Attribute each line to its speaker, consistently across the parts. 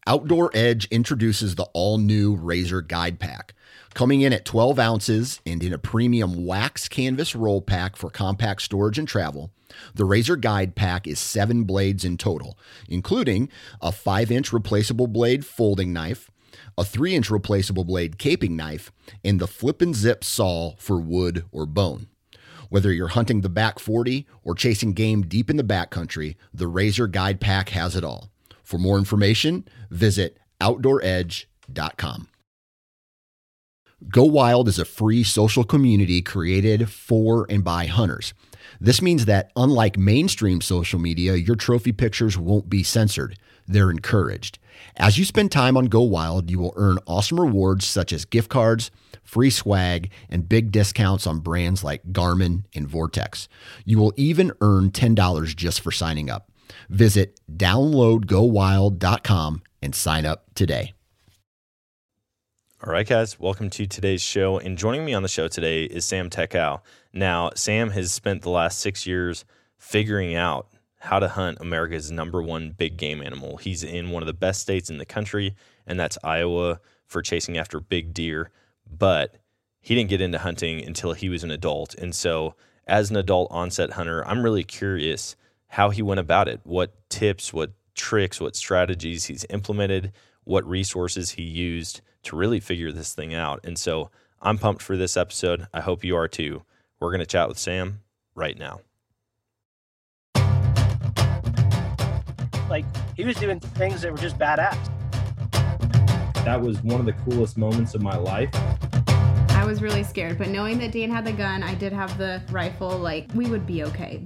Speaker 1: Outdoor Edge introduces the all-new Razor Guide Pack. Coming in at 12 ounces and in a premium wax canvas roll pack for compact storage and travel, the Razor Guide Pack is 7 blades in total, including a 5-inch replaceable blade folding knife, a 3-inch replaceable blade caping knife, and the flip and zip saw for wood or bone. Whether you're hunting the back 40 or chasing game deep in the backcountry, the Razor Guide Pack has it all. For more information, visit OutdoorEdge.com. Go Wild is a free social community created for and by hunters. This means that unlike mainstream social media, your trophy pictures won't be censored. They're encouraged. As you spend time on Go Wild, you will earn awesome rewards such as gift cards, free swag, and big discounts on brands like Garmin and Vortex. You will even earn $10 just for signing up. Visit downloadgowild.com and sign up today.
Speaker 2: All right, guys, welcome to today's show. And joining me on the show today is Sam Tekow. Now, Sam has spent the last 6 years figuring out how to hunt America's #1 big game animal. He's in one of the best states in the country, and that's Iowa, for chasing after big deer. But he didn't get into hunting until he was an adult. And so as an adult onset hunter, I'm really curious how he went about it, what tips, what tricks, what strategies he's implemented, what resources he used to really figure this thing out. And so I'm pumped for this episode. I hope you are too. We're going to chat with Sam right now.
Speaker 3: Like, he was doing things that were just badass.
Speaker 4: That was one of the coolest moments of my life.
Speaker 5: I was really scared, but knowing that Dan had the gun, I did have the rifle, like, we would be okay.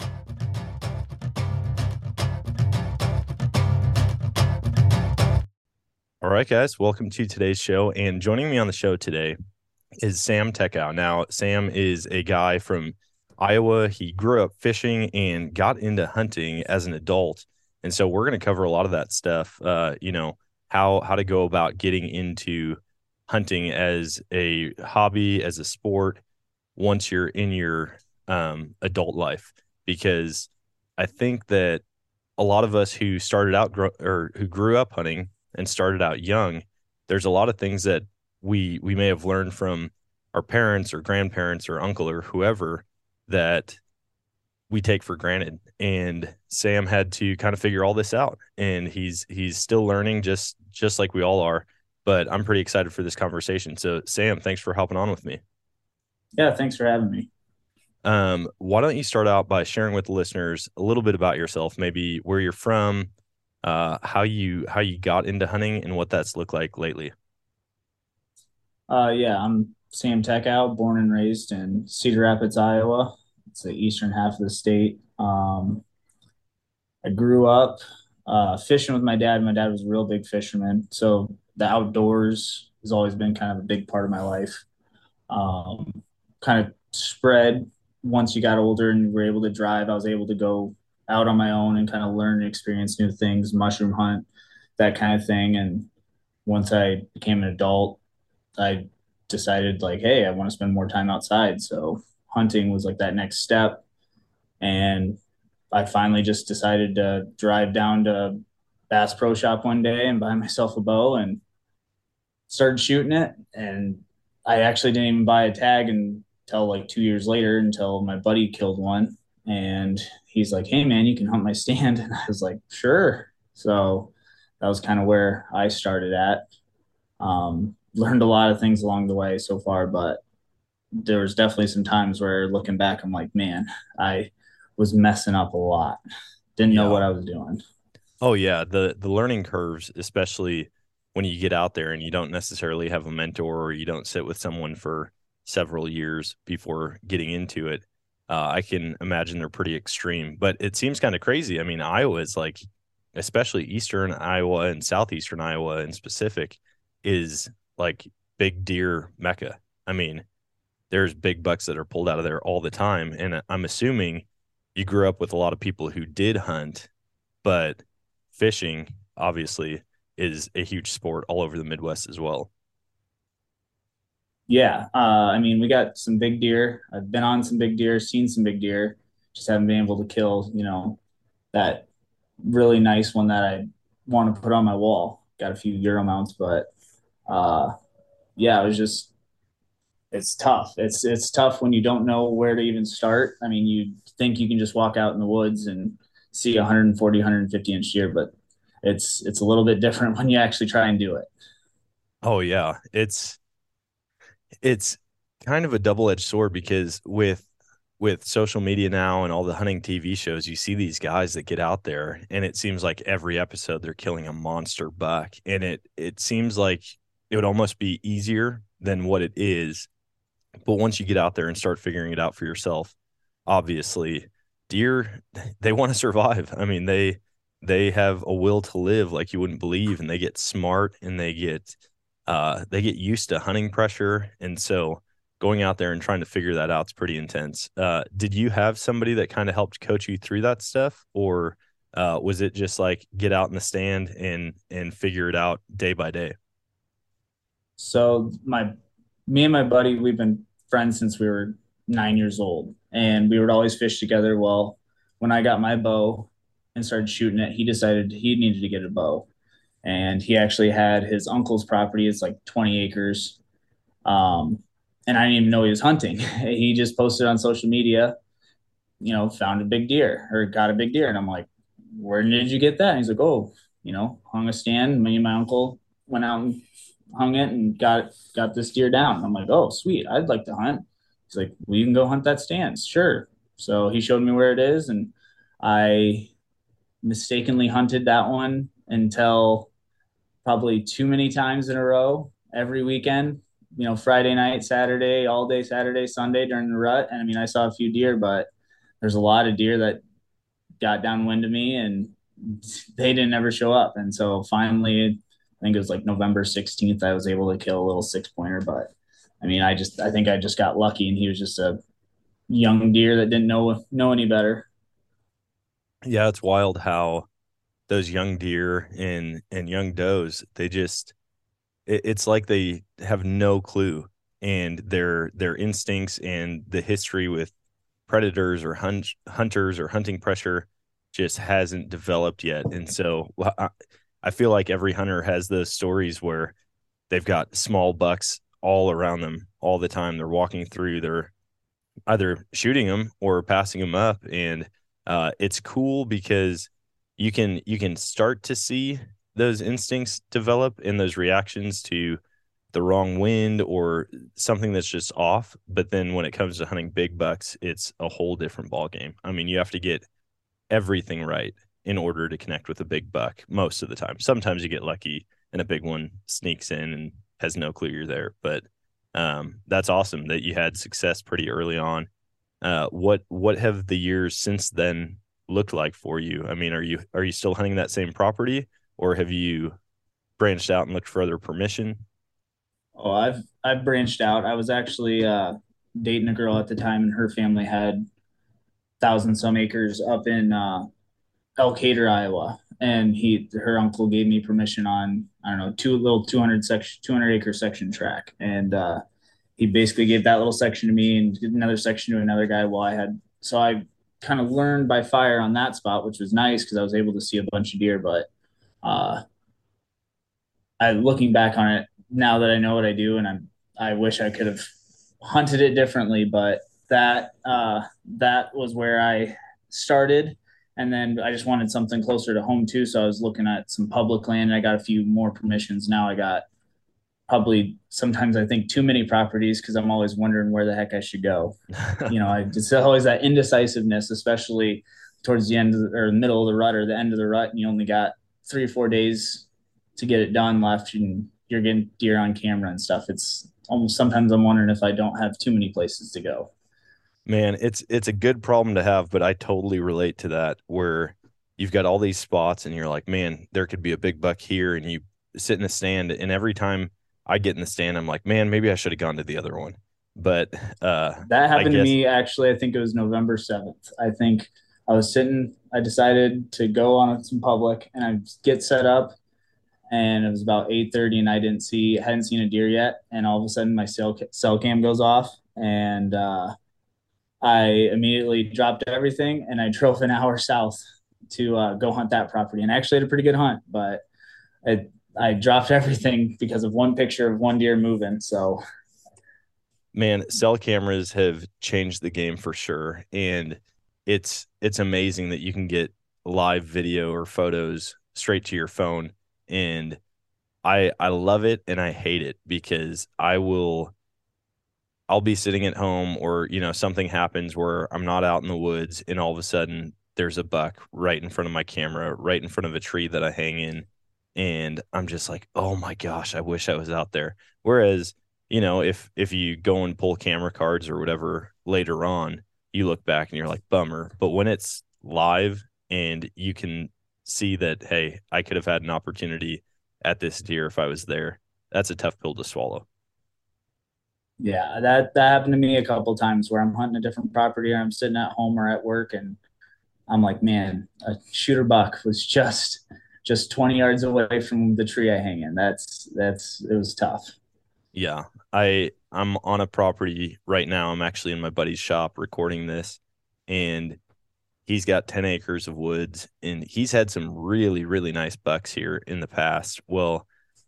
Speaker 2: All right, guys, welcome to today's show. And joining me on the show today is Sam Tekow. Now, Sam is a guy from Iowa. He grew up fishing and got into hunting as an adult. And so we're going to cover a lot of that stuff, how to go about getting into hunting as a hobby, as a sport, once you're in your adult life. Because I think that a lot of us who started out who grew up hunting and started out young, there's a lot of things that we may have learned from our parents or grandparents or uncle or whoever that we take for granted. And Sam had to kind of figure all this out, and he's still learning just like we all are. But I'm pretty excited for this conversation. So Sam, thanks for hopping on with me.
Speaker 6: Yeah, thanks for having me.
Speaker 2: Why don't you start out by sharing with the listeners a little bit about yourself, maybe where you're from, how you got into hunting, and what that's looked like lately.
Speaker 6: I'm Sam Tekow, born and raised in Cedar Rapids, Iowa. It's the eastern half of the state. I grew up fishing with my dad. My dad was a real big fisherman, so the outdoors has always been kind of a big part of my life. Kind of spread once you got older and you were able to drive. I was able to go out on my own and kind of learn and experience new things, mushroom hunt, that kind of thing. And once I became an adult, I decided, like, hey, I want to spend more time outside. So hunting was like that next step. And I finally just decided to drive down to Bass Pro Shop one day and buy myself a bow and started shooting it. And I actually didn't even buy a tag until like 2 years later, until my buddy killed one. And he's like, hey, man, you can hunt my stand. And I was like, sure. So that was kind of where I started at. Learned a lot of things along the way so far, but there was definitely some times where, looking back, I'm like, man, I was messing up a lot. Didn't know what I was doing.
Speaker 2: Oh, yeah. The learning curves, especially when you get out there and you don't necessarily have a mentor or you don't sit with someone for several years before getting into it. I can imagine they're pretty extreme, but it seems kind of crazy. I mean, Iowa is like, especially eastern Iowa and southeastern Iowa in specific, is like big deer mecca. I mean, there's big bucks that are pulled out of there all the time. And I'm assuming you grew up with a lot of people who did hunt, but fishing obviously is a huge sport all over the Midwest as well.
Speaker 6: Yeah. I mean, we got some big deer. I've been on some big deer, seen some big deer, just haven't been able to kill, that really nice one that I want to put on my wall. got a few Euro mounts, but yeah, it's tough. It's tough when you don't know where to even start. I mean, you think you can just walk out in the woods and see 140, 150-inch deer, but it's a little bit different when you actually try and do it.
Speaker 2: Oh yeah, it's kind of a double-edged sword because with social media now and all the hunting TV shows, you see these guys that get out there and it seems like every episode they're killing a monster buck, and it seems like it would almost be easier than what it is. But once you get out there and start figuring it out for yourself, obviously deer, they want to survive. I mean, they have a will to live like you wouldn't believe, and they get smart and they get used to hunting pressure. And so going out there and trying to figure that out is pretty intense. Did you have somebody that kind of helped coach you through that stuff, or was it just like get out in the stand and figure it out day by day?
Speaker 6: So me and my buddy, we've been friends since we were 9 years old, and we would always fish together. Well, when I got my bow and started shooting it, he decided he needed to get a bow, and he actually had his uncle's property. It's like 20 acres. Um, and I didn't even know he was hunting. He just posted on social media, found a big deer or got a big deer. And I'm like, where did you get that? And he's like, oh, hung a stand. Me and my uncle went out and hung it and got this deer down. I'm like, oh, sweet. I'd like to hunt. He's like, well, you can go hunt that stand. Sure. So he showed me where it is, and I mistakenly hunted that one until probably too many times in a row every weekend. Friday night, Saturday, all day Saturday, Sunday during the rut. And I mean, I saw a few deer, but there's a lot of deer that got downwind of me and they didn't ever show up. And so finally, I think it was like November 16th, I was able to kill a little 6-pointer. But I mean, I think I just got lucky, and he was just a young deer that didn't know any better.
Speaker 2: Yeah, it's wild how those young deer and young does, it's like they have no clue, and their instincts and the history with predators or hunters or hunting pressure just hasn't developed yet. And so I feel like every hunter has those stories where they've got small bucks all around them all the time. They're walking through, they're either shooting them or passing them up. And it's cool because you can start to see those instincts develop and those reactions to the wrong wind or something that's just off. But then when it comes to hunting big bucks, it's a whole different ball game. I mean, you have to get everything right in order to connect with a big buck most of the time. Sometimes you get lucky and a big one sneaks in and has no clue you're there. But that's awesome that you had success pretty early on. What have the years since then looked like for you? I mean, are you still hunting that same property, or have you branched out and looked for other permission?
Speaker 6: Oh, I've branched out. I was actually dating a girl at the time, and her family had thousand some acres up in Elkader, Iowa, and her uncle gave me permission on, I don't know, 200 acre section track, and he basically gave that little section to me and did another section to another guy. I kind of learned by fire on that spot, which was nice because I was able to see a bunch of deer. But uh, I looking back on it now that I know what I do, and I wish I could have hunted it differently, but that was where I started. And then I just wanted something closer to home too. So I was looking at some public land, and I got a few more permissions. Now I got probably sometimes I think too many properties because I'm always wondering where the heck I should go. It's always that indecisiveness, especially towards the end or the middle of the rut or the end of the rut, and you only got 3 or 4 days to get it done left, and you're getting deer on camera and stuff. It's almost sometimes I'm wondering if I don't have too many places to go.
Speaker 2: Man, it's a good problem to have, but I totally relate to that, where you've got all these spots and you're like, man, there could be a big buck here, and you sit in the stand, and every time I get in the stand, I'm like, man, maybe I should have gone to the other one. But
Speaker 6: that happened to me actually. I think it was November 7th. I think I decided to go on some public, and I get set up, and it was about 8:30, and hadn't seen a deer yet. And all of a sudden my cell cam goes off, and I immediately dropped everything and I drove an hour south to go hunt that property, and I actually had a pretty good hunt, but I dropped everything because of one picture of one deer moving. So,
Speaker 2: Man, cell cameras have changed the game for sure, and it's amazing that you can get live video or photos straight to your phone. And I love it and I hate it because I'll be sitting at home, or something happens where I'm not out in the woods, and all of a sudden there's a buck right in front of my camera, right in front of a tree that I hang in, and I'm just like, oh my gosh, I wish I was out there. Whereas, if you go and pull camera cards or whatever later on, you look back and you're like, bummer. But when it's live and you can see that, hey, I could have had an opportunity at this deer if I was there, that's a tough pill to swallow.
Speaker 6: yeah, that happened to me a couple times where I'm hunting a different property or I'm sitting at home or at work and I'm like, man, a shooter buck was just 20 yards away from the tree I hang in. That's it was tough.
Speaker 2: Yeah, I'm on a property right now. I'm actually in my buddy's shop recording this, and he's got 10 acres of woods, and he's had some really, really nice bucks here in the past. Well,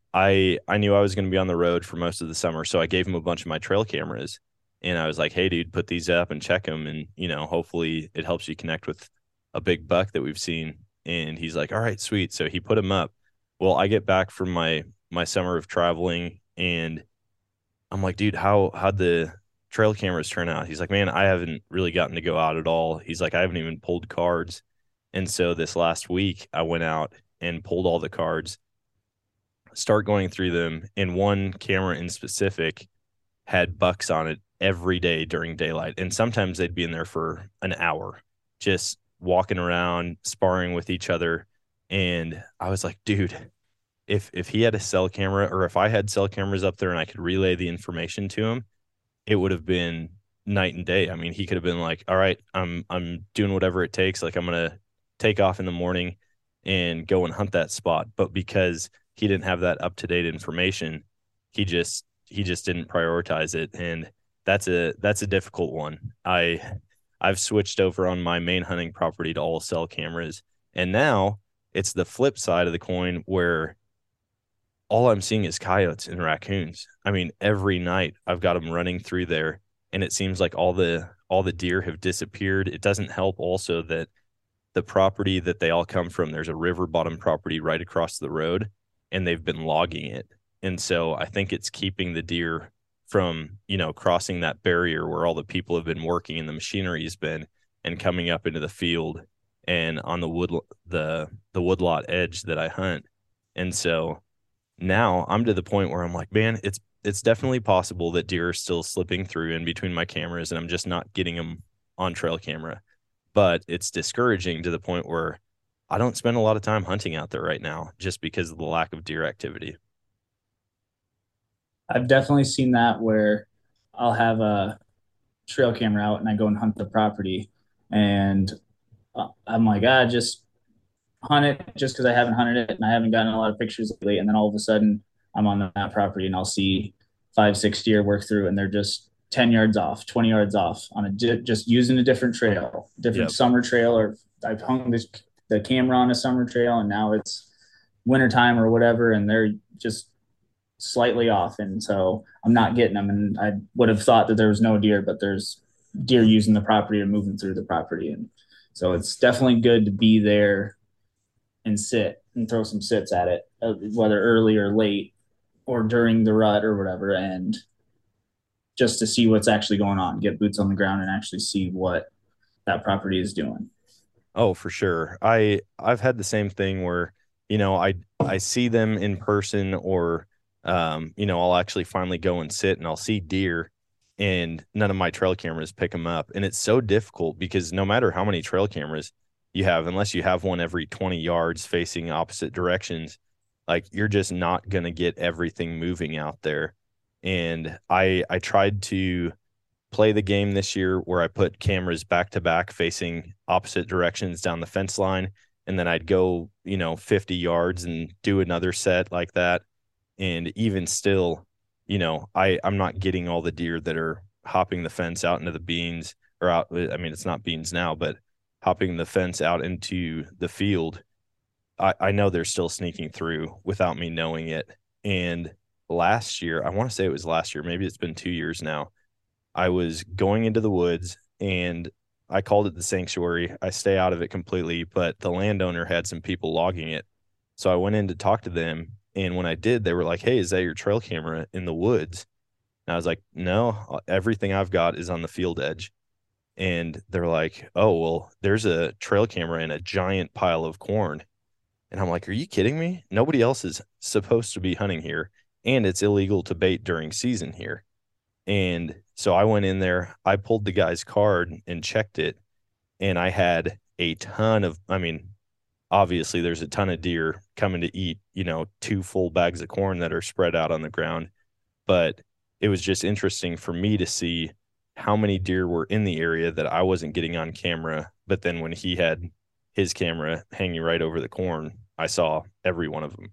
Speaker 2: I knew I was going to be on the road for most of the summer, so I gave him a bunch of my trail cameras, and I was like, "Hey, dude, put these up and check them, and hopefully it helps you connect with a big buck that we've seen." And he's like, "All right, sweet." So he put them up. Well, I get back from my summer of traveling, and I'm like, "Dude, how'd the trail cameras turn out?" He's like, "Man, I haven't really gotten to go out at all." He's like, "I haven't even pulled cards." And so this last week, I went out and pulled all the cards, start going through them, and one camera in specific had bucks on it every day during daylight, and sometimes they'd be in there for an hour just walking around sparring with each other. And I was like, dude, if he had a cell camera, or if I had cell cameras up there and I could relay the information to him, it would have been night and day. I mean, he could have been like, all right, I'm doing whatever it takes, like I'm gonna take off in the morning and go and hunt that spot. But because he didn't have that up to date information, he just didn't prioritize it. And that's a difficult one. I've switched over on my main hunting property to all cell cameras, and now it's the flip side of the coin where all I'm seeing is coyotes and raccoons. I mean, every night I've got them running through there, and it seems like all the deer have disappeared. It doesn't help also that the property that they all come from, there's a river bottom property right across the road, and they've been logging it. And so I think it's keeping the deer from, crossing that barrier where all the people have been working and the machinery has been, and coming up into the field and on the woodlot edge that I hunt. And so now I'm to the point where I'm like, man, it's definitely possible that deer are still slipping through in between my cameras, and I'm just not getting them on trail camera. But it's discouraging to the point where I don't spend a lot of time hunting out there right now just because of the lack of deer activity.
Speaker 6: I've definitely seen that where I'll have a trail camera out and I go and hunt the property and I'm like, just hunt it just because I haven't hunted it and I haven't gotten a lot of pictures lately. And then all of a sudden I'm on that property and I'll see 5, 6 deer work through and they're just 10 yards off, 20 yards off on just using a different trail, different
Speaker 2: Yep.
Speaker 6: summer trail, or I've hung the camera on a summer trail and now it's wintertime or whatever. And they're just slightly off. And so I'm not getting them. And I would have thought that there was no deer, but there's deer using the property or moving through the property. And so it's definitely good to be there and sit and throw some sits at it, whether early or late or during the rut or whatever. And just to see what's actually going on, get boots on the ground and actually see what that property is doing.
Speaker 2: Oh, for sure. I've had the same thing where, I see them in person, or I'll actually finally go and sit and I'll see deer, and none of my trail cameras pick them up. And it's so difficult because no matter how many trail cameras you have, unless you have one every 20 yards facing opposite directions, like you're just not going to get everything moving out there. And I tried to play the game this year where I put cameras back to back facing opposite directions down the fence line. And then I'd go, 50 yards and do another set like that. And even still, I'm not getting all the deer that are hopping the fence out into the beans, or out. I mean, it's not beans now, but hopping the fence out into the field. I know they're still sneaking through without me knowing it. And last year, I want to say it was last year, maybe it's been 2 years now. I was going into the woods and I called it the sanctuary. I stay out of it completely, but the landowner had some people logging it. So I went in to talk to them. And when I did, they were like, "Hey, is that your trail camera in the woods?" And I was like, "No, everything I've got is on the field edge." And they're like, "Oh, well, there's a trail camera in a giant pile of corn." And I'm like, "Are you kidding me? Nobody else is supposed to be hunting here. And it's illegal to bait during season here." And so I went in there, I pulled the guy's card and checked it, and I had a ton of, I mean, obviously there's a ton of deer coming to eat, 2 full bags of corn that are spread out on the ground. But it was just interesting for me to see how many deer were in the area that I wasn't getting on camera. But then when he had his camera hanging right over the corn, I saw every one of them.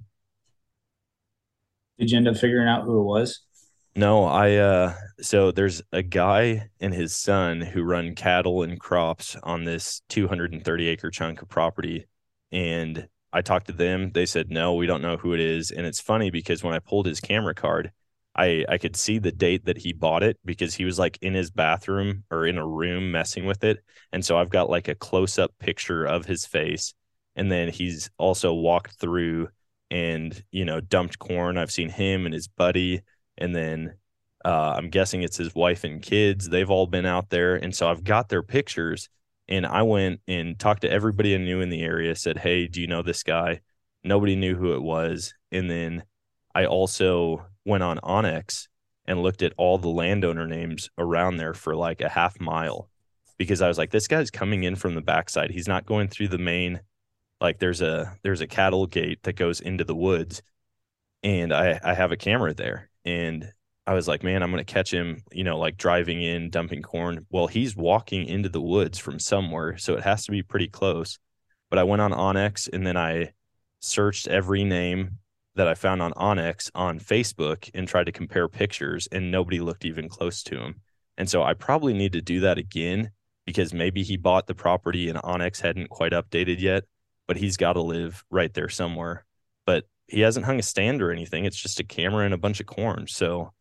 Speaker 6: Did you end up figuring out who it was?
Speaker 2: No, so there's a guy and his son who run cattle and crops on this 230-acre chunk of property. And I talked to them. They said, "No, we don't know who it is." And it's funny because when I pulled his camera card, I could see the date that he bought it because he was like in his bathroom or in a room messing with it. And so I've got like a close-up picture of his face. And then he's also walked through and, dumped corn. I've seen him and his buddy, and then I'm guessing it's his wife and kids. They've all been out there. And so I've got their pictures. And I went and talked to everybody I knew in the area, said, "Hey, do you know this guy?" Nobody knew who it was. And then I also went on Onyx and looked at all the landowner names around there for like a half mile because I was like, this guy's coming in from the backside. He's not going through the main, like there's a cattle gate that goes into the woods. And I have a camera there. And I was like, man, I'm going to catch him, like driving in, dumping corn. Well, he's walking into the woods from somewhere, so it has to be pretty close. But I went on Onyx and then I searched every name that I found on Onyx on Facebook and tried to compare pictures, and nobody looked even close to him. And so I probably need to do that again because maybe he bought the property and Onyx hadn't quite updated yet, but he's got to live right there somewhere. But he hasn't hung a stand or anything. It's just a camera and a bunch of corn. So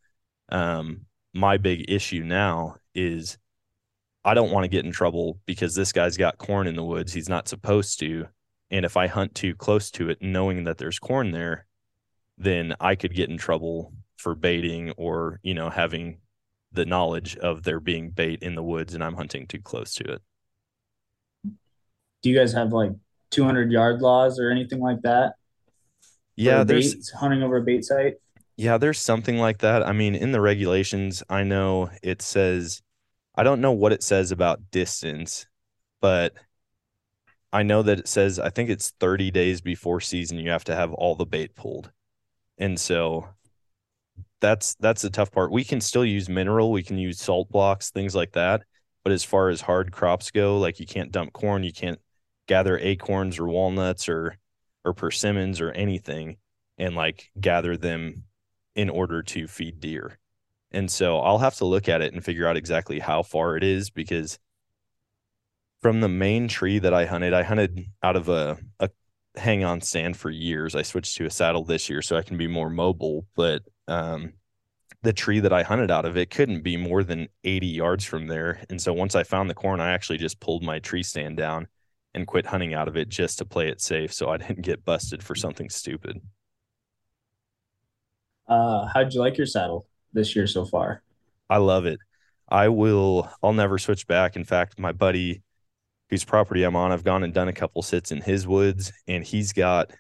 Speaker 2: my big issue now is I don't want to get in trouble because this guy's got corn in the woods. He's not supposed to. And if I hunt too close to it, knowing that there's corn there, then I could get in trouble for baiting or, having the knowledge of there being bait in the woods and I'm hunting too close to it.
Speaker 6: Do you guys have like 200-yard laws or anything like that?
Speaker 2: Yeah,
Speaker 6: there's hunting over a bait site.
Speaker 2: Yeah, there's something like that. I mean, in the regulations, I know it says, I don't know what it says about distance, but I know that it says, I think it's 30 days before season, you have to have all the bait pulled. And so that's the tough part. We can still use mineral, we can use salt blocks, things like that. But as far as hard crops go, like you can't dump corn, you can't gather acorns or walnuts or persimmons or anything and like gather them in order to feed deer. And so I'll have to look at it and figure out exactly how far it is because from the main tree that I hunted out of a hang on stand for years. I switched to a saddle this year so I can be more mobile, but the tree that I hunted out of, it couldn't be more than 80 yards from there. And so once I found the corn, I actually just pulled my tree stand down and quit hunting out of it just to play it safe so I didn't get busted for something stupid.
Speaker 6: How'd you like your saddle this year so far?
Speaker 2: I love it. I'll never switch back. In fact, my buddy whose property I'm on, I've gone and done a couple sits in his woods, and he's got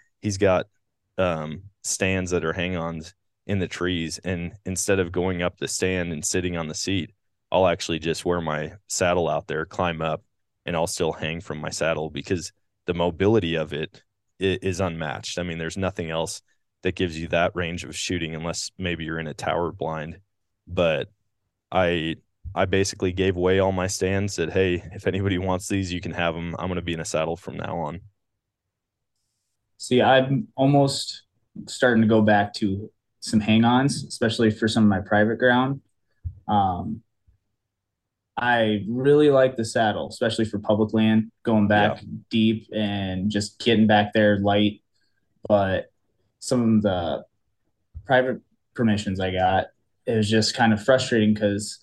Speaker 2: stands that are hang-ons in the trees. And instead of going up the stand and sitting on the seat, I'll actually just wear my saddle out there, climb up, and I'll still hang from my saddle because the mobility of it is unmatched. I mean, there's nothing else that gives you that range of shooting unless maybe you're in a tower blind. But I basically gave away all my stands, said, hey, if anybody wants these, you can have them. I'm going to be in a saddle from now on.
Speaker 6: See, I'm almost starting to go back to some hang-ons, especially for some of my private ground. I really like the saddle, especially for public land, going
Speaker 2: Yeah.
Speaker 6: back deep and just getting back there light. But some of the private permissions I got, it was just kind of frustrating because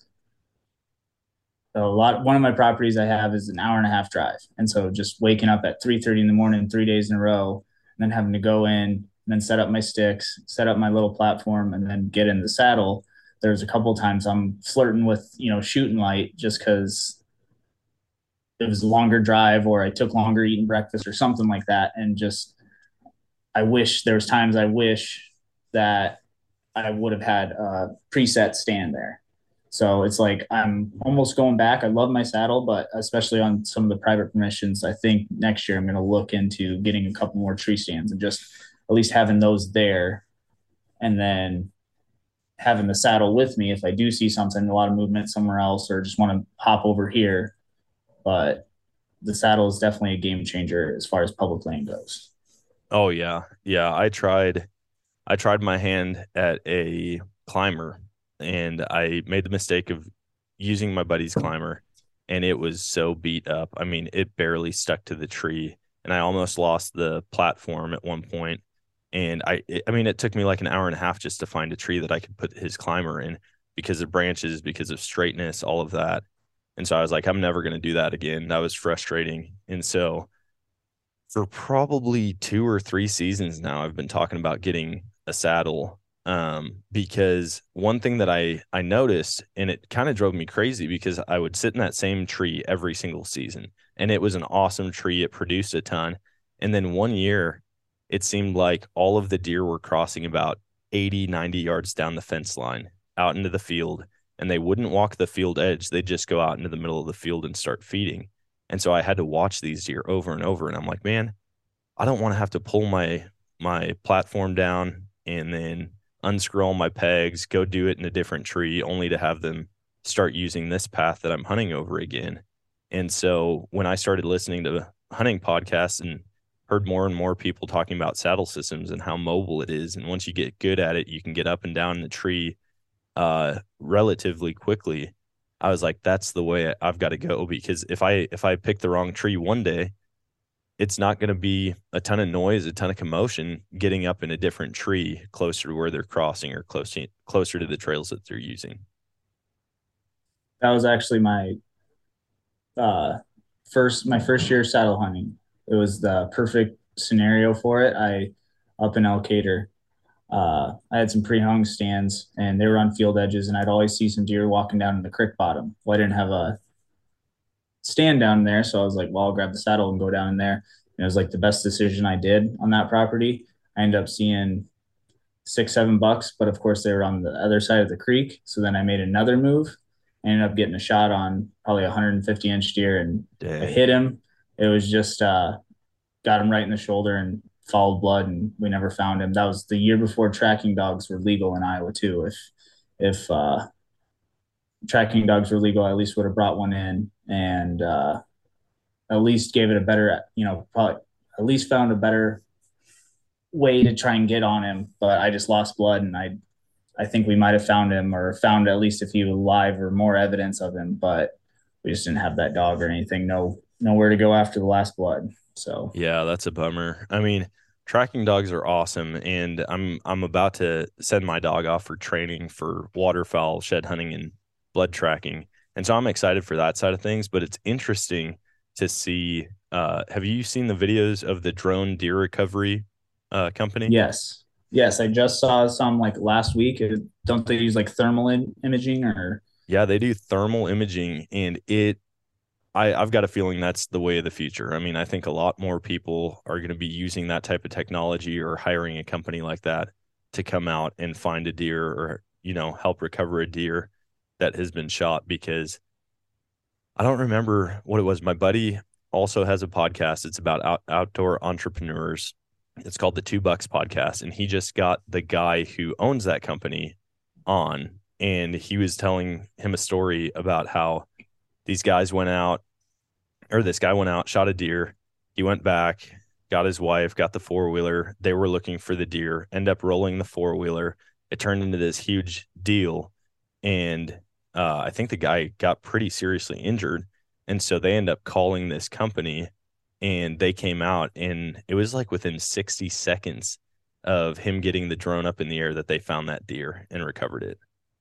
Speaker 6: one of my properties I have is an hour and a half drive. And so just waking up at 3:30 in the morning, 3 days in a row, and then having to go in and then set up my sticks, set up my little platform, and then get in the saddle. There's a couple of times I'm flirting with, shooting light just because it was a longer drive or I took longer eating breakfast or something like that. And just, I wish that I would have had a preset stand there. So it's like I'm almost going back. I love my saddle, but especially on some of the private permissions, I think next year I'm going to look into getting a couple more tree stands and just at least having those there, and then having the saddle with me if I do see something, a lot of movement somewhere else, or just want to hop over here. But the saddle is definitely a game changer as far as public land goes.
Speaker 2: Oh yeah. Yeah. I tried my hand at a climber, and I made the mistake of using my buddy's climber, and it was so beat up. I mean, it barely stuck to the tree, and I almost lost the platform at one point. And I mean, it took me like an hour and a half just to find a tree that I could put his climber in because of branches, because of straightness, all of that. And so I was like, I'm never going to do that again. That was frustrating. And so for probably 2 or 3 seasons now, I've been talking about getting a saddle, because one thing that I noticed, and it kind of drove me crazy, because I would sit in that same tree every single season, and it was an awesome tree. It produced a ton. And then one year, it seemed like all of the deer were crossing about 80, 90 yards down the fence line out into the field, and they wouldn't walk the field edge. They'd just go out into the middle of the field and start feeding. And so I had to watch these deer over and over. And I'm like, man, I don't want to have to pull my platform down and then unscrew all my pegs, go do it in a different tree, only to have them start using this path that I'm hunting over again. And so when I started listening to hunting podcasts and heard more and more people talking about saddle systems and how mobile it is, and once you get good at it, you can get up and down the tree relatively quickly, I was like, that's the way I've got to go. Because if I pick the wrong tree one day, it's not going to be a ton of noise, a ton of commotion getting up in a different tree closer to where they're crossing, or closer to the trails that they're using.
Speaker 6: That was actually uh, my first year saddle hunting. It was the perfect scenario for it. Up in Elkader, I had some pre-hung stands, and they were on field edges, and I'd always see some deer walking down in the creek bottom. Well, I didn't have a stand down there, so I was like, well, I'll grab the saddle and go down in there. And it was like the best decision I did on that property. I ended up seeing 6, 7 bucks, but of course they were on the other side of the creek. So then I made another move. I ended up getting a shot on probably a 150-inch deer, and
Speaker 2: Dang.
Speaker 6: I hit him. It was just got him right in the shoulder and followed blood, and we never found him. That was the year before tracking dogs were legal in Iowa too. If tracking dogs were legal, I at least would have brought one in, and at least gave it a better, probably at least found a better way to try and get on him. But I just lost blood, and I think we might have found him, or found at least if he was alive, or more evidence of him. But we just didn't have that dog or anything. Nowhere to go after the last blood. So
Speaker 2: yeah, that's a bummer. I mean, tracking dogs are awesome, and I'm about to send my dog off for training for waterfowl shed hunting and blood tracking, and so I'm excited for that side of things. But it's interesting to see. Have you seen the videos of the drone deer recovery company?
Speaker 6: yes, I just saw some like last week. Don't they use like thermal imaging or?
Speaker 2: Yeah, they do thermal imaging, and I've got a feeling that's the way of the future. I mean, I think a lot more people are going to be using that type of technology, or hiring a company like that to come out and find a deer, or, help recover a deer that has been shot. Because I don't remember what it was. My buddy also has a podcast. It's about outdoor entrepreneurs. It's called the 2 Bucks Podcast. And he just got the guy who owns that company on, and he was telling him a story about how this guy went out, shot a deer. He went back, got his wife, got the 4-wheeler. They were looking for the deer, end up rolling the 4-wheeler. It turned into this huge deal. And I think the guy got pretty seriously injured. And so they end up calling this company, and they came out, and it was like within 60 seconds of him getting the drone up in the air that they found that deer and recovered it.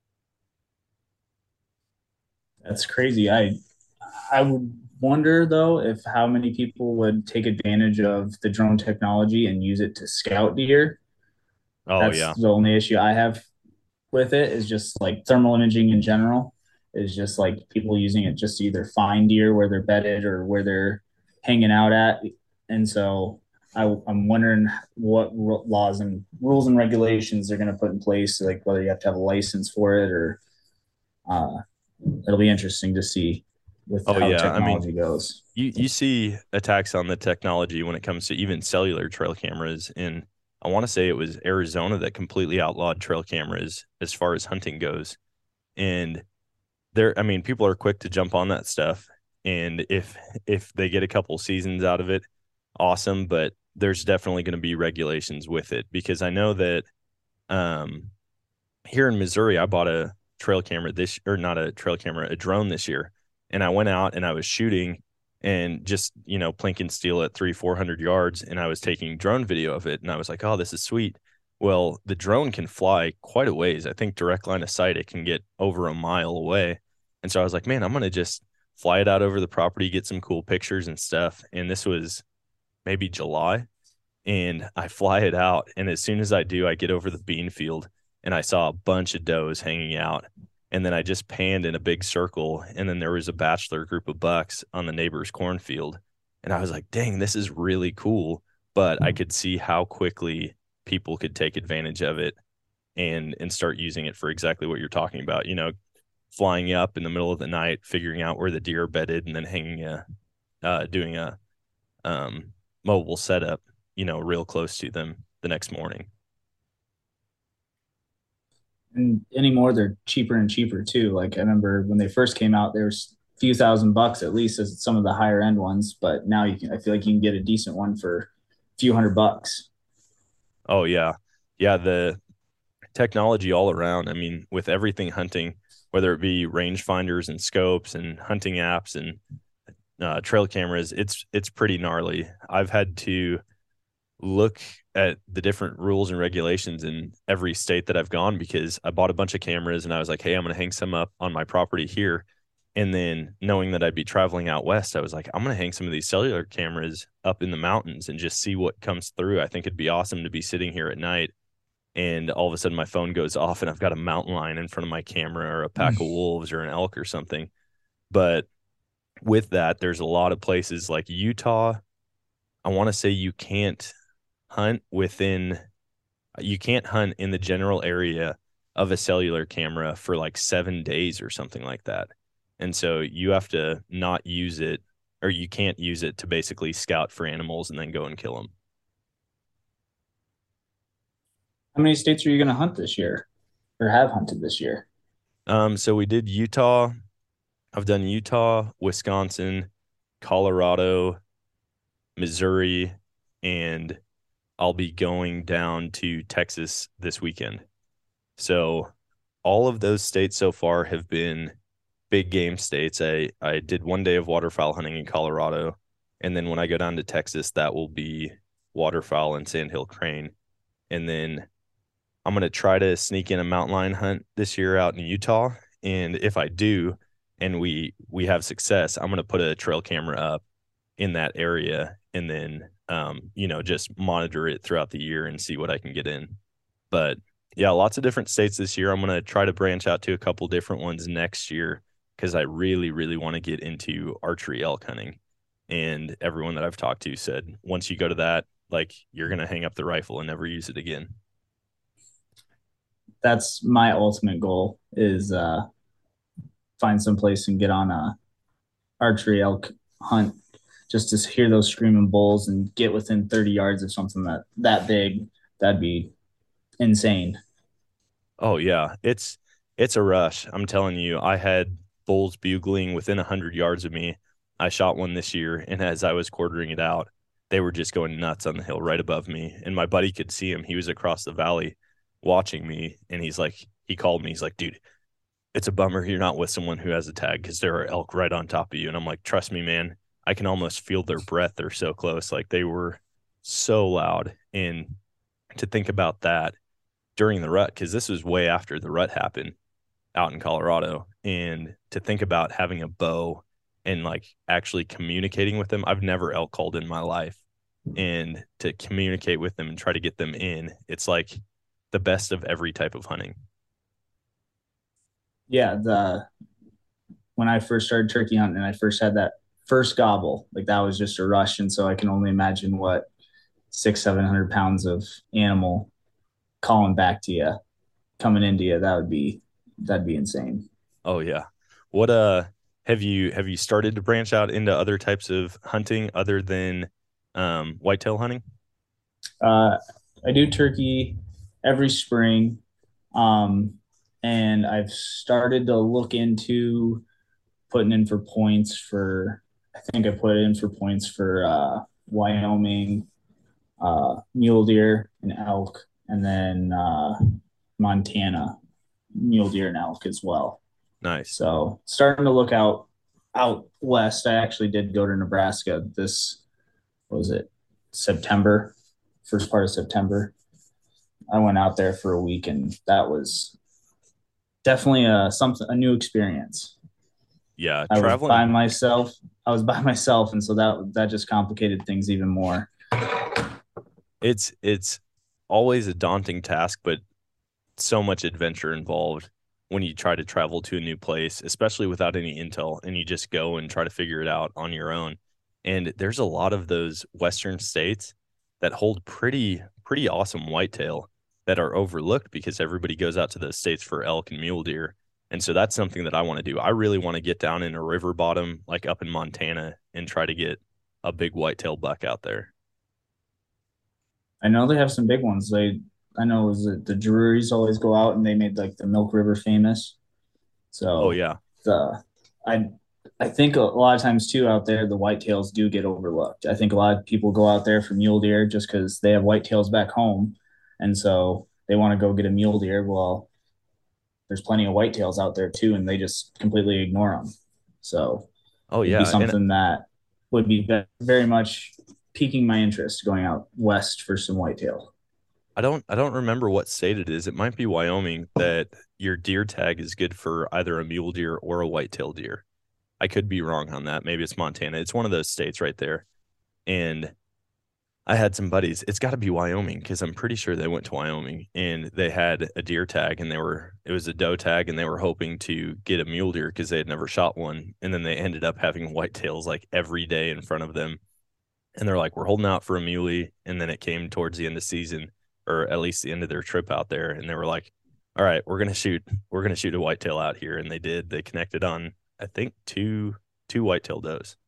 Speaker 6: That's crazy. I would wonder though if how many people would take advantage of the drone technology and use it to scout deer.
Speaker 2: Oh,
Speaker 6: That's
Speaker 2: yeah.
Speaker 6: the only issue I have with it is just like thermal imaging in general is just like people using it just to either find deer where they're bedded or where they're hanging out at. And so I'm wondering what laws and rules and regulations they're going to put in place, like whether you have to have a license for it or uh, it'll be interesting to see with
Speaker 2: Oh,
Speaker 6: how
Speaker 2: yeah. I mean,
Speaker 6: technology goes.
Speaker 2: you see attacks on the technology when it comes to even cellular trail cameras. And I want to say it was Arizona that completely outlawed trail cameras as far as hunting goes. And I mean, people are quick to jump on that stuff. And if they get a couple seasons out of it, awesome. But there's definitely going to be regulations with it, because I know that um, here in Missouri, I bought a trail camera or not a trail camera, a drone this year. And I went out and I was shooting and just, plink and steel at 400 yards. And I was taking drone video of it. And I was like, oh, this is sweet. Well, the drone can fly quite a ways. I think direct line of sight, it can get over a mile away. And so I was like, man, I'm going to just fly it out over the property, get some cool pictures and stuff. And this was maybe July. And I fly it out. And as soon as I do, I get over the bean field and I saw a bunch of does hanging out. And then I just panned in a big circle. And then there was a bachelor group of bucks on the neighbor's cornfield. And I was like, dang, this is really cool. But I could see how quickly people could take advantage of it and start using it for exactly what you're talking about, flying up in the middle of the night, figuring out where the deer are bedded, and then doing a mobile setup, real close to them the next morning.
Speaker 6: And anymore, they're cheaper and cheaper too. Like I remember when they first came out, there's a few $1,000 at least as some of the higher end ones. But now I feel like you can get a decent one for a few $100.
Speaker 2: Oh yeah. Yeah. The technology all around. I mean, with everything hunting, whether it be rangefinders and scopes and hunting apps and trail cameras, it's pretty gnarly. I've had to look at the different rules and regulations in every state that I've gone, because I bought a bunch of cameras and I was like, hey, I'm going to hang some up on my property here. And then knowing that I'd be traveling out west, I was like, I'm going to hang some of these cellular cameras up in the mountains and just see what comes through. I think it'd be awesome to be sitting here at night and all of a sudden my phone goes off and I've got a mountain lion in front of my camera or a pack of wolves or an elk or something. But with that, there's a lot of places like Utah. I want to say you can't hunt in the general area of a cellular camera for like 7 days or something like that. And so you have to not use it, or you can't use it to basically scout for animals and then go and kill them.
Speaker 6: How many states are you going to hunt this year or have hunted this year?
Speaker 2: So we did Utah. I've done Utah, Wisconsin, Colorado, Missouri, and I'll be going down to Texas this weekend. So all of those states so far have been big game states. I did 1 day of waterfowl hunting in Colorado. And then when I go down to Texas, that will be waterfowl and sandhill crane. And then I'm going to try to sneak in a mountain lion hunt this year out in Utah. And if I do, and we have success, I'm going to put a trail camera up in that area and then, just monitor it throughout the year and see what I can get in. But yeah, lots of different states this year. I'm going to try to branch out to a couple different ones next year because I really, really want to get into archery elk hunting. And everyone that I've talked to said, once you go to that, like you're going to hang up the rifle and never use it again.
Speaker 6: That's my ultimate goal is find some place and get on a archery elk hunt just to hear those screaming bulls and get within 30 yards of something that big. That'd be insane.
Speaker 2: Oh yeah. It's a rush. I'm telling you, I had bulls bugling within 100 yards of me. I shot one this year, and as I was quartering it out, they were just going nuts on the hill right above me. And my buddy could see him. He was across the valley watching me, and he called me. He's like, dude, it's a bummer you're not with someone who has a tag because there are elk right on top of you. And I'm like, trust me, man, I can almost feel their breath. They're so close. Like they were so loud. And to think about that during the rut, because this was way after the rut happened out in Colorado, and to think about having a bow and like actually communicating with them. I've never elk called in my life. And to communicate with them and try to get them in, it's like the best of every type of hunting.
Speaker 6: Yeah, when I first started turkey hunting and I first had that first gobble, like that was just a rush. And so I can only imagine what 600-700 pounds of animal calling back to you, coming into you, that'd be insane.
Speaker 2: Oh yeah. What have you started to branch out into other types of hunting other than whitetail hunting?
Speaker 6: I do turkey every spring. And I've started to look into putting in for points for, I think I put in for points for Wyoming, mule deer and elk, and then Montana, mule deer and elk as well.
Speaker 2: Nice.
Speaker 6: So starting to look out west. I actually did go to Nebraska this, what was it, September, first part of September. I went out there for a week, and that was definitely a new experience.
Speaker 2: Yeah,
Speaker 6: I
Speaker 2: traveling
Speaker 6: was by myself. And so that just complicated things even more.
Speaker 2: it's always a daunting task, but so much adventure involved when you try to travel to a new place, especially without any intel, and you just go and try to figure it out on your own. And there's a lot of those Western states that hold pretty awesome whitetail that are overlooked because everybody goes out to those states for elk and mule deer. And so that's something that I want to do. I really want to get down in a river bottom, like up in Montana, and try to get a big whitetail buck out there.
Speaker 6: I know they have some big ones. I know the Drurys always go out and they made like the Milk River famous. So
Speaker 2: Oh yeah.
Speaker 6: I I think a lot of times too out there the whitetails do get overlooked. I think a lot of people go out there for mule deer just because they have whitetails back home, and so they want to go get a mule deer. Well, there's plenty of whitetails out there too, and they just completely ignore them. So
Speaker 2: Oh
Speaker 6: it'd be
Speaker 2: yeah. And
Speaker 6: something that would be very much piquing my interest going out west for some whitetail.
Speaker 2: I don't remember what state it is. It might be Wyoming that your deer tag is good for either a mule deer or a whitetail deer. I could be wrong on that. Maybe it's Montana. It's one of those states right there. And I had some buddies. It's got to be Wyoming because I'm pretty sure they went to Wyoming and they had a deer tag and it was a doe tag and they were hoping to get a mule deer because they had never shot one. And then they ended up having whitetails like every day in front of them. And they're like, we're holding out for a muley. And then it came towards the end of season, or at least the end of their trip out there. And they were like, all right, we're going to shoot a whitetail out here. And they did. They connected on, I think, two whitetail does.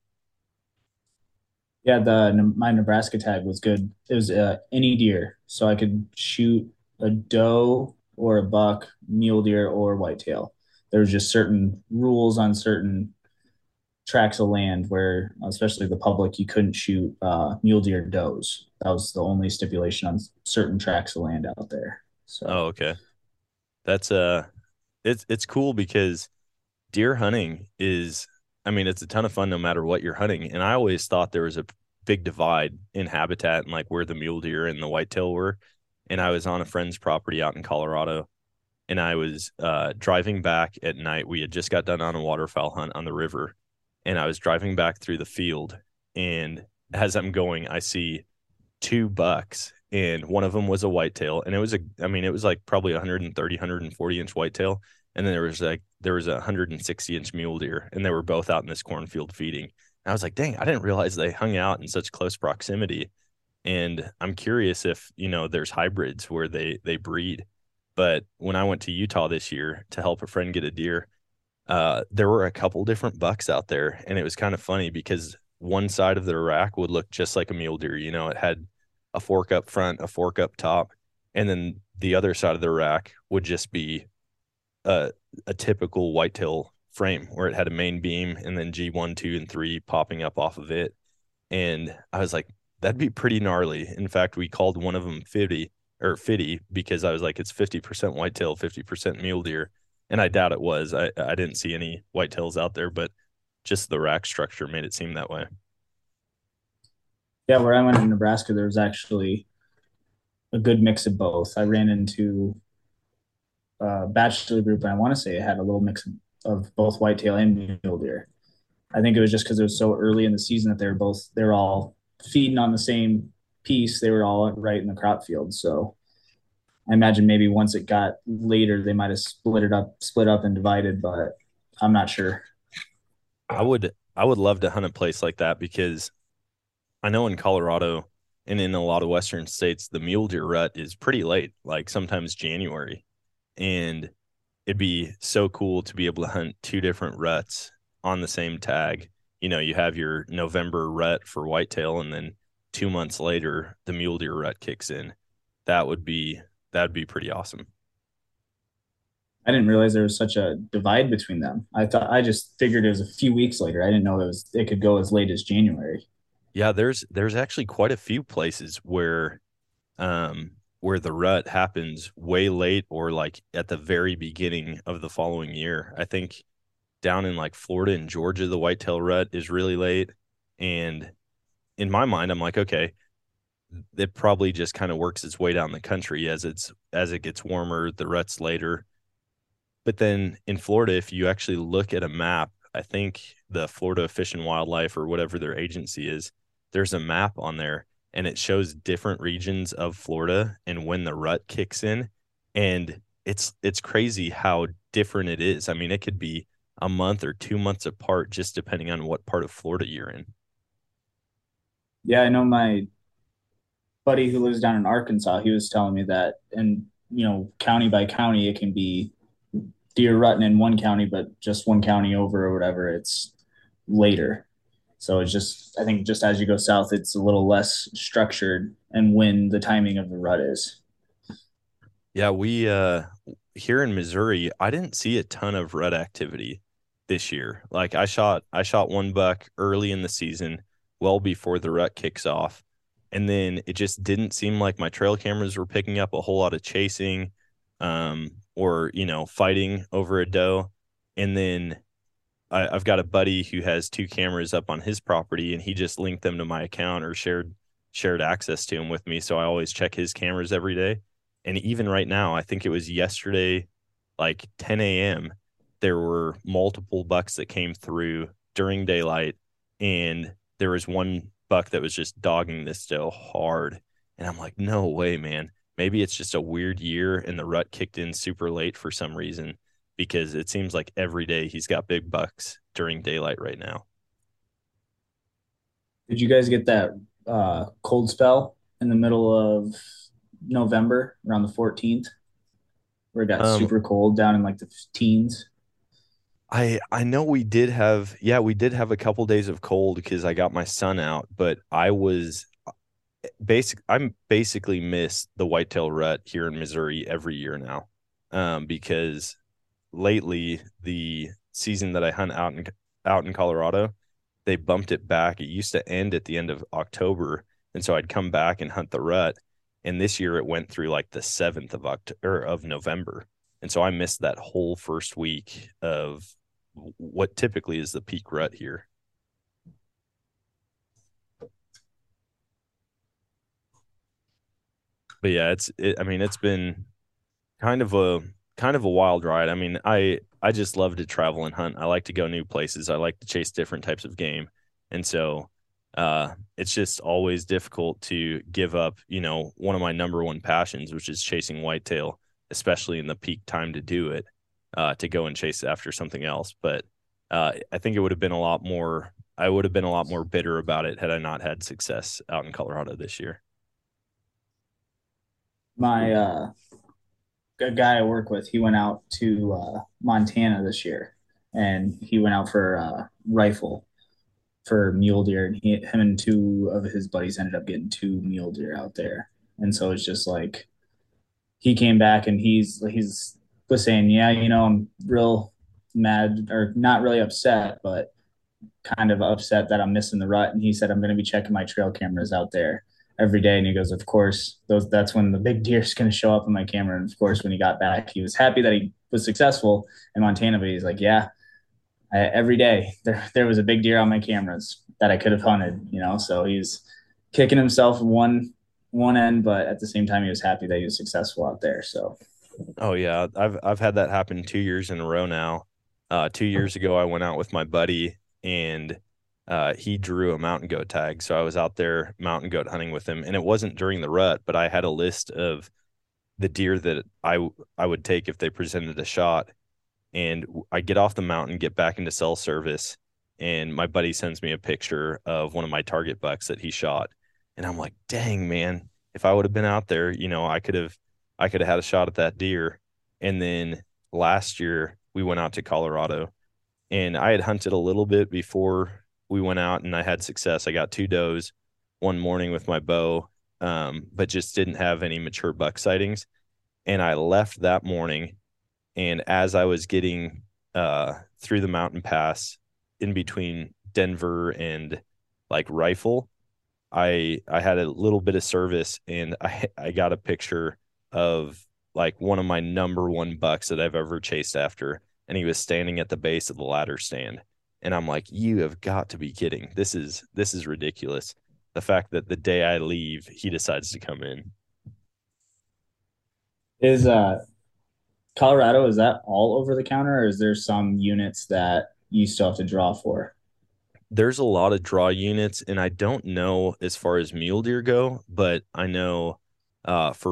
Speaker 6: Yeah, my Nebraska tag was good. It was any deer, so I could shoot a doe or a buck, mule deer or whitetail. There was just certain rules on certain tracts of land where, especially the public, you couldn't shoot mule deer does. That was the only stipulation on certain tracts of land out there. So,
Speaker 2: Oh, okay. That's it's cool because deer hunting is, I mean, it's a ton of fun no matter what you're hunting. And I always thought there was a big divide in habitat and like where the mule deer and the whitetail were. And I was on a friend's property out in Colorado, and I was driving back at night. We had just got done on a waterfowl hunt on the river, and I was driving back through the field. And as I'm going, I see two bucks, and one of them was a whitetail, and it was like probably 130, 140 inch whitetail. And then there was a 160-inch mule deer, and they were both out in this cornfield feeding. And I was like, dang, I didn't realize they hung out in such close proximity. And I'm curious if, there's hybrids where they breed. But when I went to Utah this year to help a friend get a deer, there were a couple different bucks out there. And it was kind of funny because one side of the rack would look just like a mule deer. It had a fork up front, a fork up top. And then the other side of the rack would just be a typical whitetail frame where it had a main beam and then G1, 2, and 3 popping up off of it. And I was like, that'd be pretty gnarly. In fact, we called one of them Fitty because I was like, it's 50% whitetail, 50% mule deer. And I doubt it was. I didn't see any whitetails out there, but just the rack structure made it seem that way.
Speaker 6: Yeah, where I went in Nebraska, there was actually a good mix of both. I ran into a bachelor group, and I want to say it had a little mix of both whitetail and mule deer. I think it was just because it was so early in the season that they're all feeding on the same piece. They were all right in the crop field. So I imagine maybe once it got later, they might have split up and divided, but I'm not sure.
Speaker 2: I would love to hunt a place like that because I know in Colorado and in a lot of Western states, the mule deer rut is pretty late, like sometimes January. And it'd be so cool to be able to hunt two different ruts on the same tag. You have your November rut for whitetail, and then 2 months later, the mule deer rut kicks in. That'd be pretty awesome.
Speaker 6: I didn't realize there was such a divide between them. I just figured it was a few weeks later. I didn't know it could go as late as January.
Speaker 2: Yeah, there's actually quite a few places where the rut happens way late or like at the very beginning of the following year. I think down in like Florida and Georgia, the whitetail rut is really late. And in my mind, I'm like, okay, it probably just kind of works its way down the country as it gets warmer, the rut's later. But then in Florida, if you actually look at a map, I think the Florida Fish and Wildlife or whatever their agency is, there's a map on there and it shows different regions of Florida and when the rut kicks in. And it's crazy how different it is. I mean, it could be a month or 2 months apart, just depending on what part of Florida you're in.
Speaker 6: Yeah, I know my buddy who lives down in Arkansas, he was telling me that, and county by county, it can be deer rutting in one county, but just one county over or whatever, it's later. So it's just, I think just as you go south, it's a little less structured and when the timing of the rut is.
Speaker 2: Yeah, we here in Missouri, I didn't see a ton of rut activity this year. Like I shot one buck early in the season, well before the rut kicks off. And then it just didn't seem like my trail cameras were picking up a whole lot of chasing or fighting over a doe. And then I've got a buddy who has two cameras up on his property, and he just linked them to my account or shared access to them with me. So I always check his cameras every day. And even right now, I think it was yesterday, like 10 a.m., there were multiple bucks that came through during daylight, and there was one buck that was just dogging this doe hard. And I'm like, no way, man. Maybe it's just a weird year and the rut kicked in super late for some reason, because it seems like every day he's got big bucks during daylight right now.
Speaker 6: Did you guys get that cold spell in the middle of November around the 14th where it got super cold down in like the teens?
Speaker 2: I know we did have a couple days of cold because I got my son out, but I basically miss the whitetail rut here in Missouri every year now, because lately the season that I hunt out in Colorado, they bumped it back. It used to end at the end of October, and so I'd come back and hunt the rut. And this year it went through like the 7th of November, and so I missed that whole first week of what typically is the peak rut here. But yeah, it's been kind of a wild ride. I mean, I just love to travel and hunt. I like to go new places. I like to chase different types of game. And so it's just always difficult to give up, one of my number one passions, which is chasing whitetail, especially in the peak time to do it, to go and chase after something else. But I think I would have been a lot more bitter about it had I not had success out in Colorado this year.
Speaker 6: My a guy I work with, he went out to Montana this year, and he went out for a rifle for mule deer, and him and two of his buddies ended up getting two mule deer out there. And so it's just like he came back and he's was saying, yeah, I'm real mad, or not really upset, but kind of upset that I'm missing the rut. And he said, I'm going to be checking my trail cameras out there every day. And he goes, of course, that's when the big deer is going to show up on my camera. And of course, when he got back, he was happy that he was successful in Montana, but he's like, yeah, every day there was a big deer on my cameras that I could have hunted, so he's kicking himself one end, but at the same time, he was happy that he was successful out there. So,
Speaker 2: Oh yeah, I've had that happen 2 years in a row now. 2 years ago, I went out with my buddy, and he drew a mountain goat tag. So I was out there mountain goat hunting with him, and it wasn't during the rut, but I had a list of the deer that I would take if they presented a shot. And I get off the mountain, get back into cell service, and my buddy sends me a picture of one of my target bucks that he shot. And I'm like, dang, man, if I would have been out there, I could have had a shot at that deer. And then last year we went out to Colorado, and I had hunted a little bit before we went out, and I had success. I got 2 does one morning with my bow, but just didn't have any mature buck sightings. And I left that morning, and as I was getting through the mountain pass in between Denver and like Rifle, I had a little bit of service, and I got a picture of like one of my number one bucks that I've ever chased after, and he was standing at the base of the ladder stand. And I'm like, you have got to be kidding. This is ridiculous. The fact that the day I leave, he decides to come in.
Speaker 6: is Colorado, is that all over the counter, or is there some units that you still have to draw for?
Speaker 2: There's a lot of draw units, and I don't know as far as mule deer go, but I know for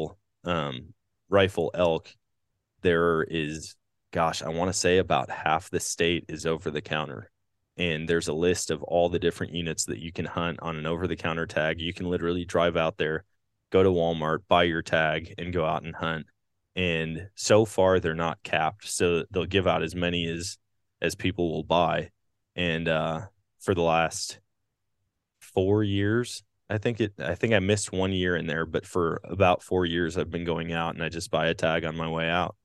Speaker 2: rifle elk, there is, gosh, I want to say about half the state is over the counter. And there's a list of all the different units that you can hunt on an over the counter tag. You can literally drive out there, go to Walmart, buy your tag, and go out and hunt. And so far they're not capped, so they'll give out as many as people will buy. And for the last 4 years, I think I missed 1 year in there, but for about 4 years I've been going out, and I just buy a tag on my way out.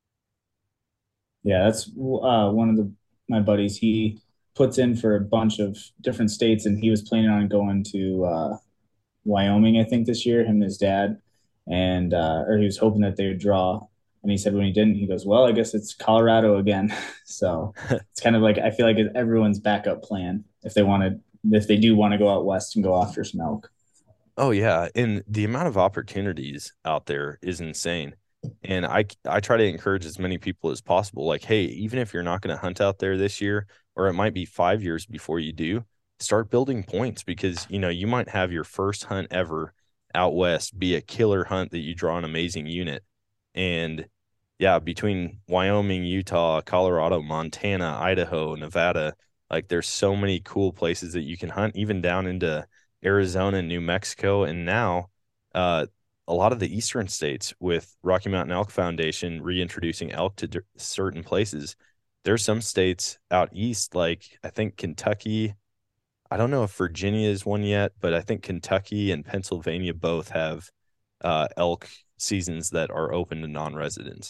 Speaker 6: Yeah, that's one of my buddies. He puts in for a bunch of different states, and he was planning on going to Wyoming, I think, this year. Him and his dad, and or he was hoping that they would draw. And he said when he didn't, he goes, "Well, I guess it's Colorado again." So it's kind of like I feel like it's everyone's backup plan if they do want to go out west and go after some elk.
Speaker 2: Oh yeah, and the amount of opportunities out there is insane. And I try to encourage as many people as possible. Like, hey, even if you're not going to hunt out there this year, or it might be 5 years before you do, start building points, because you might have your first hunt ever out west be a killer hunt that you draw an amazing unit. And yeah, between Wyoming, Utah, Colorado, Montana, Idaho, Nevada, like there's so many cool places that you can hunt, even down into Arizona, New Mexico, and now a lot of the eastern states with Rocky Mountain Elk Foundation reintroducing elk to certain places. There's some states out east, like I think Kentucky. I don't know if Virginia is one yet, but I think Kentucky and Pennsylvania both have elk seasons that are open to non-residents.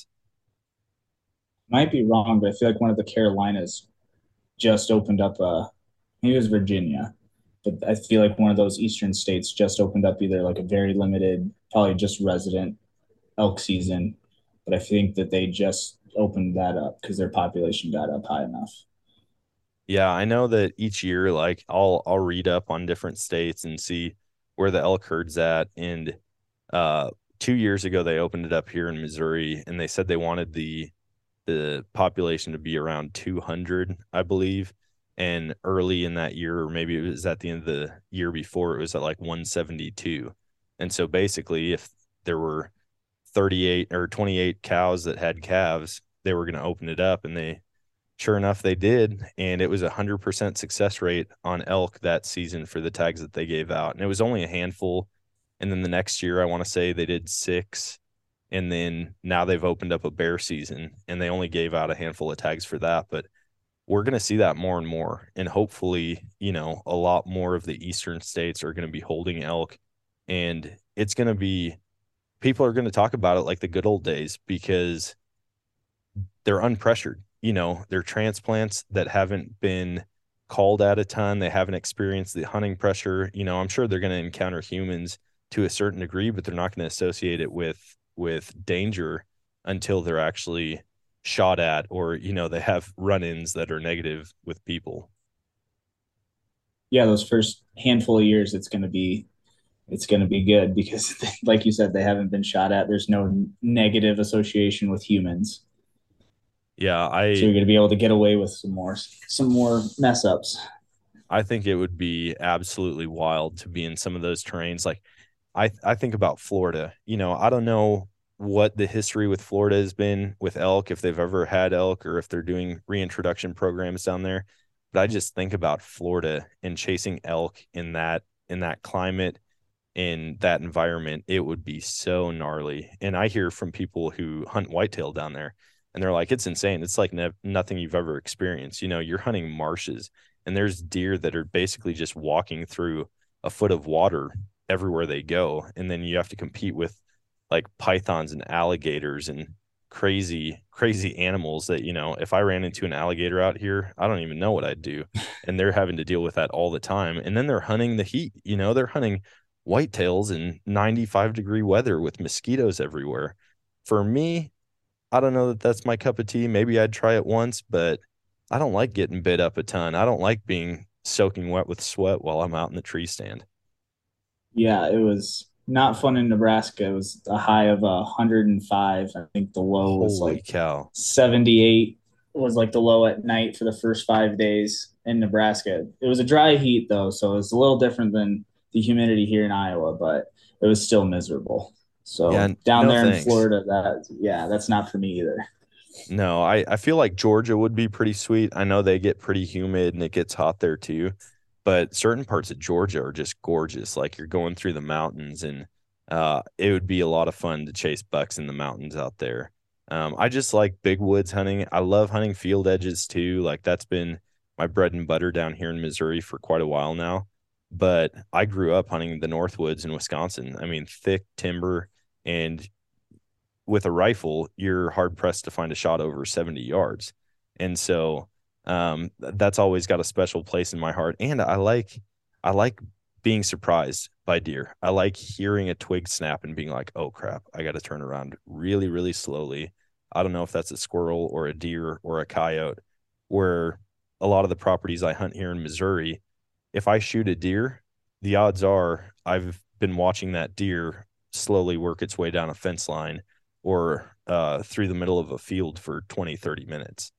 Speaker 6: Might be wrong, but I feel like one of the Carolinas just opened up. Maybe it was Virginia, but I feel like one of those eastern states just opened up either like a very limited, probably just resident elk season. But I think that they just opened that up because their population got up high enough.
Speaker 2: Yeah, I know that each year, like I'll read up on different states and see where the elk herd's at. And 2 years ago, they opened it up here in Missouri, and they said they wanted the population to be around 200, I believe. And early in that year, or maybe it was at the end of the year before, it was at like 172. And so basically, if there were 38 or 28 cows that had calves, they were going to open it up, and sure enough, they did. And it was 100% success rate on elk that season for the tags that they gave out. And it was only a handful. And then the next year, I want to say they did 6. And then now they've opened up a bear season, and they only gave out a handful of tags for that. But we're going to see that more and more. And hopefully, a lot more of the eastern states are going to be holding elk. And it's going to be, people are going to talk about it like the good old days, because they're unpressured. They're transplants that haven't been called at a ton. They haven't experienced the hunting pressure. I'm sure they're going to encounter humans to a certain degree, but they're not going to associate it with danger until they're actually shot at, or, you know, they have run-ins that are negative with people.
Speaker 6: Yeah, those first handful of years, it's going to be good because, like you said, they haven't been shot at. There's no negative association with humans,
Speaker 2: Yeah,
Speaker 6: so you're going to be able to get away with some more mess ups.
Speaker 2: I think it would be absolutely wild to be in some of those terrains. Like I think about Florida. You know, I don't know what the history with Florida has been with elk, if they've ever had elk or if they're doing reintroduction programs down there. But I just think about Florida and chasing elk in that climate, in that environment. It would be so gnarly. And I hear from people who hunt whitetail down there, and they're like, it's insane. It's like nothing you've ever experienced. You know, you're hunting marshes, and there's deer that are basically just walking through a foot of water everywhere they go. And then you have to compete with like pythons and alligators and crazy animals that, you know, if I ran into an alligator out here, I don't even know what I'd do. And they're having to deal with that all the time. And then they're hunting the heat. You know, they're hunting whitetails in 95-degree weather with mosquitoes everywhere. For me, I don't know that that's my cup of tea. Maybe I'd try it once, but I don't like getting bit up a ton. I don't like being soaking wet with sweat while I'm out in the tree stand.
Speaker 6: Yeah, it was not fun in Nebraska. It was a high of 105. I think the low was
Speaker 2: Holy
Speaker 6: like
Speaker 2: cow.
Speaker 6: 78 was like the low at night for the first 5 days in Nebraska. It was a dry heat though, so it was a little different than the humidity here in Iowa, but it was still miserable.
Speaker 2: Yeah,
Speaker 6: So down
Speaker 2: no
Speaker 6: there in
Speaker 2: thanks.
Speaker 6: Florida, that's not for me either.
Speaker 2: No, I feel like Georgia would be pretty sweet. I know they get pretty humid and it gets hot there too, but certain parts of Georgia are just gorgeous. Like you're going through the mountains, and it would be a lot of fun to chase bucks in the mountains out there. I just like big woods hunting. I love hunting field edges too. Like that's been my bread and butter down here in Missouri for quite a while now. But I grew up hunting the Northwoods in Wisconsin. I mean, thick timber, and with a rifle, you're hard pressed to find a shot over 70 yards. And so that's always got a special place in my heart. And I like being surprised by deer. I like hearing a twig snap and being like, oh crap, I got to turn around really, really slowly. I don't know if that's a squirrel or a deer or a coyote. Where a lot of the properties I hunt here in Missouri, if I shoot a deer, the odds are I've been watching that deer slowly work its way down a fence line or through the middle of a field for 20-30 minutes.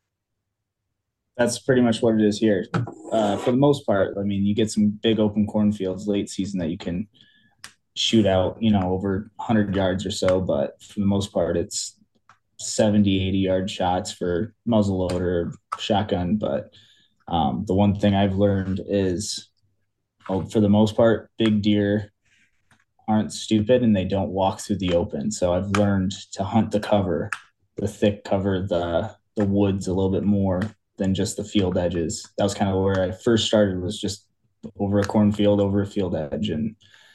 Speaker 6: That's pretty much what it is here. For the most part, I mean, you get some big open cornfields late season that you can shoot out, you know, over 100 yards or so. But for the most part, it's 70, 80-yard shots for muzzleloader shotgun. But the one thing I've learned is, for the most part, big deer aren't stupid and they don't walk through the open. So I've learned to hunt the cover, the thick cover, the woods a little bit more than just the field edges. That was kind of where I first started, was just over a cornfield, over a field edge. And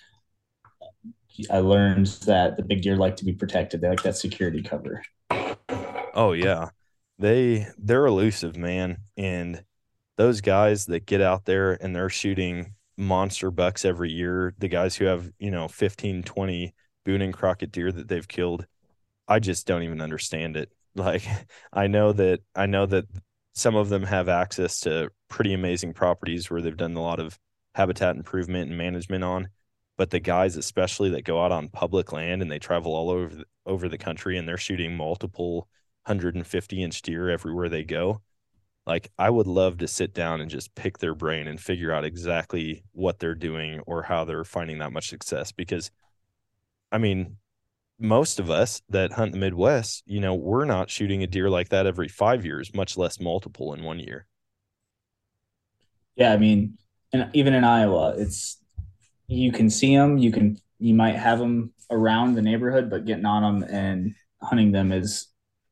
Speaker 6: I learned that the big deer like to be protected. They like that security cover.
Speaker 2: Oh yeah. They're elusive, man. And those guys that get out there and they're shooting monster bucks every year, the guys who have, you know, 15, 20 Boone and Crockett deer that they've killed, I just don't even understand it. Like I know that some of them have access to pretty amazing properties where they've done a lot of habitat improvement and management on, but the guys especially that go out on public land and they travel all over the country and they're shooting multiple 150-inch deer everywhere they go. Like I would love to sit down and just pick their brain and figure out exactly what they're doing or how they're finding that much success. Because I mean, most of us that hunt the Midwest, you know, we're not shooting a deer like that every 5 years, much less multiple in 1 year.
Speaker 6: Yeah, I mean, and even in Iowa, it's, you can see them, you might have them around the neighborhood, but getting on them and hunting them is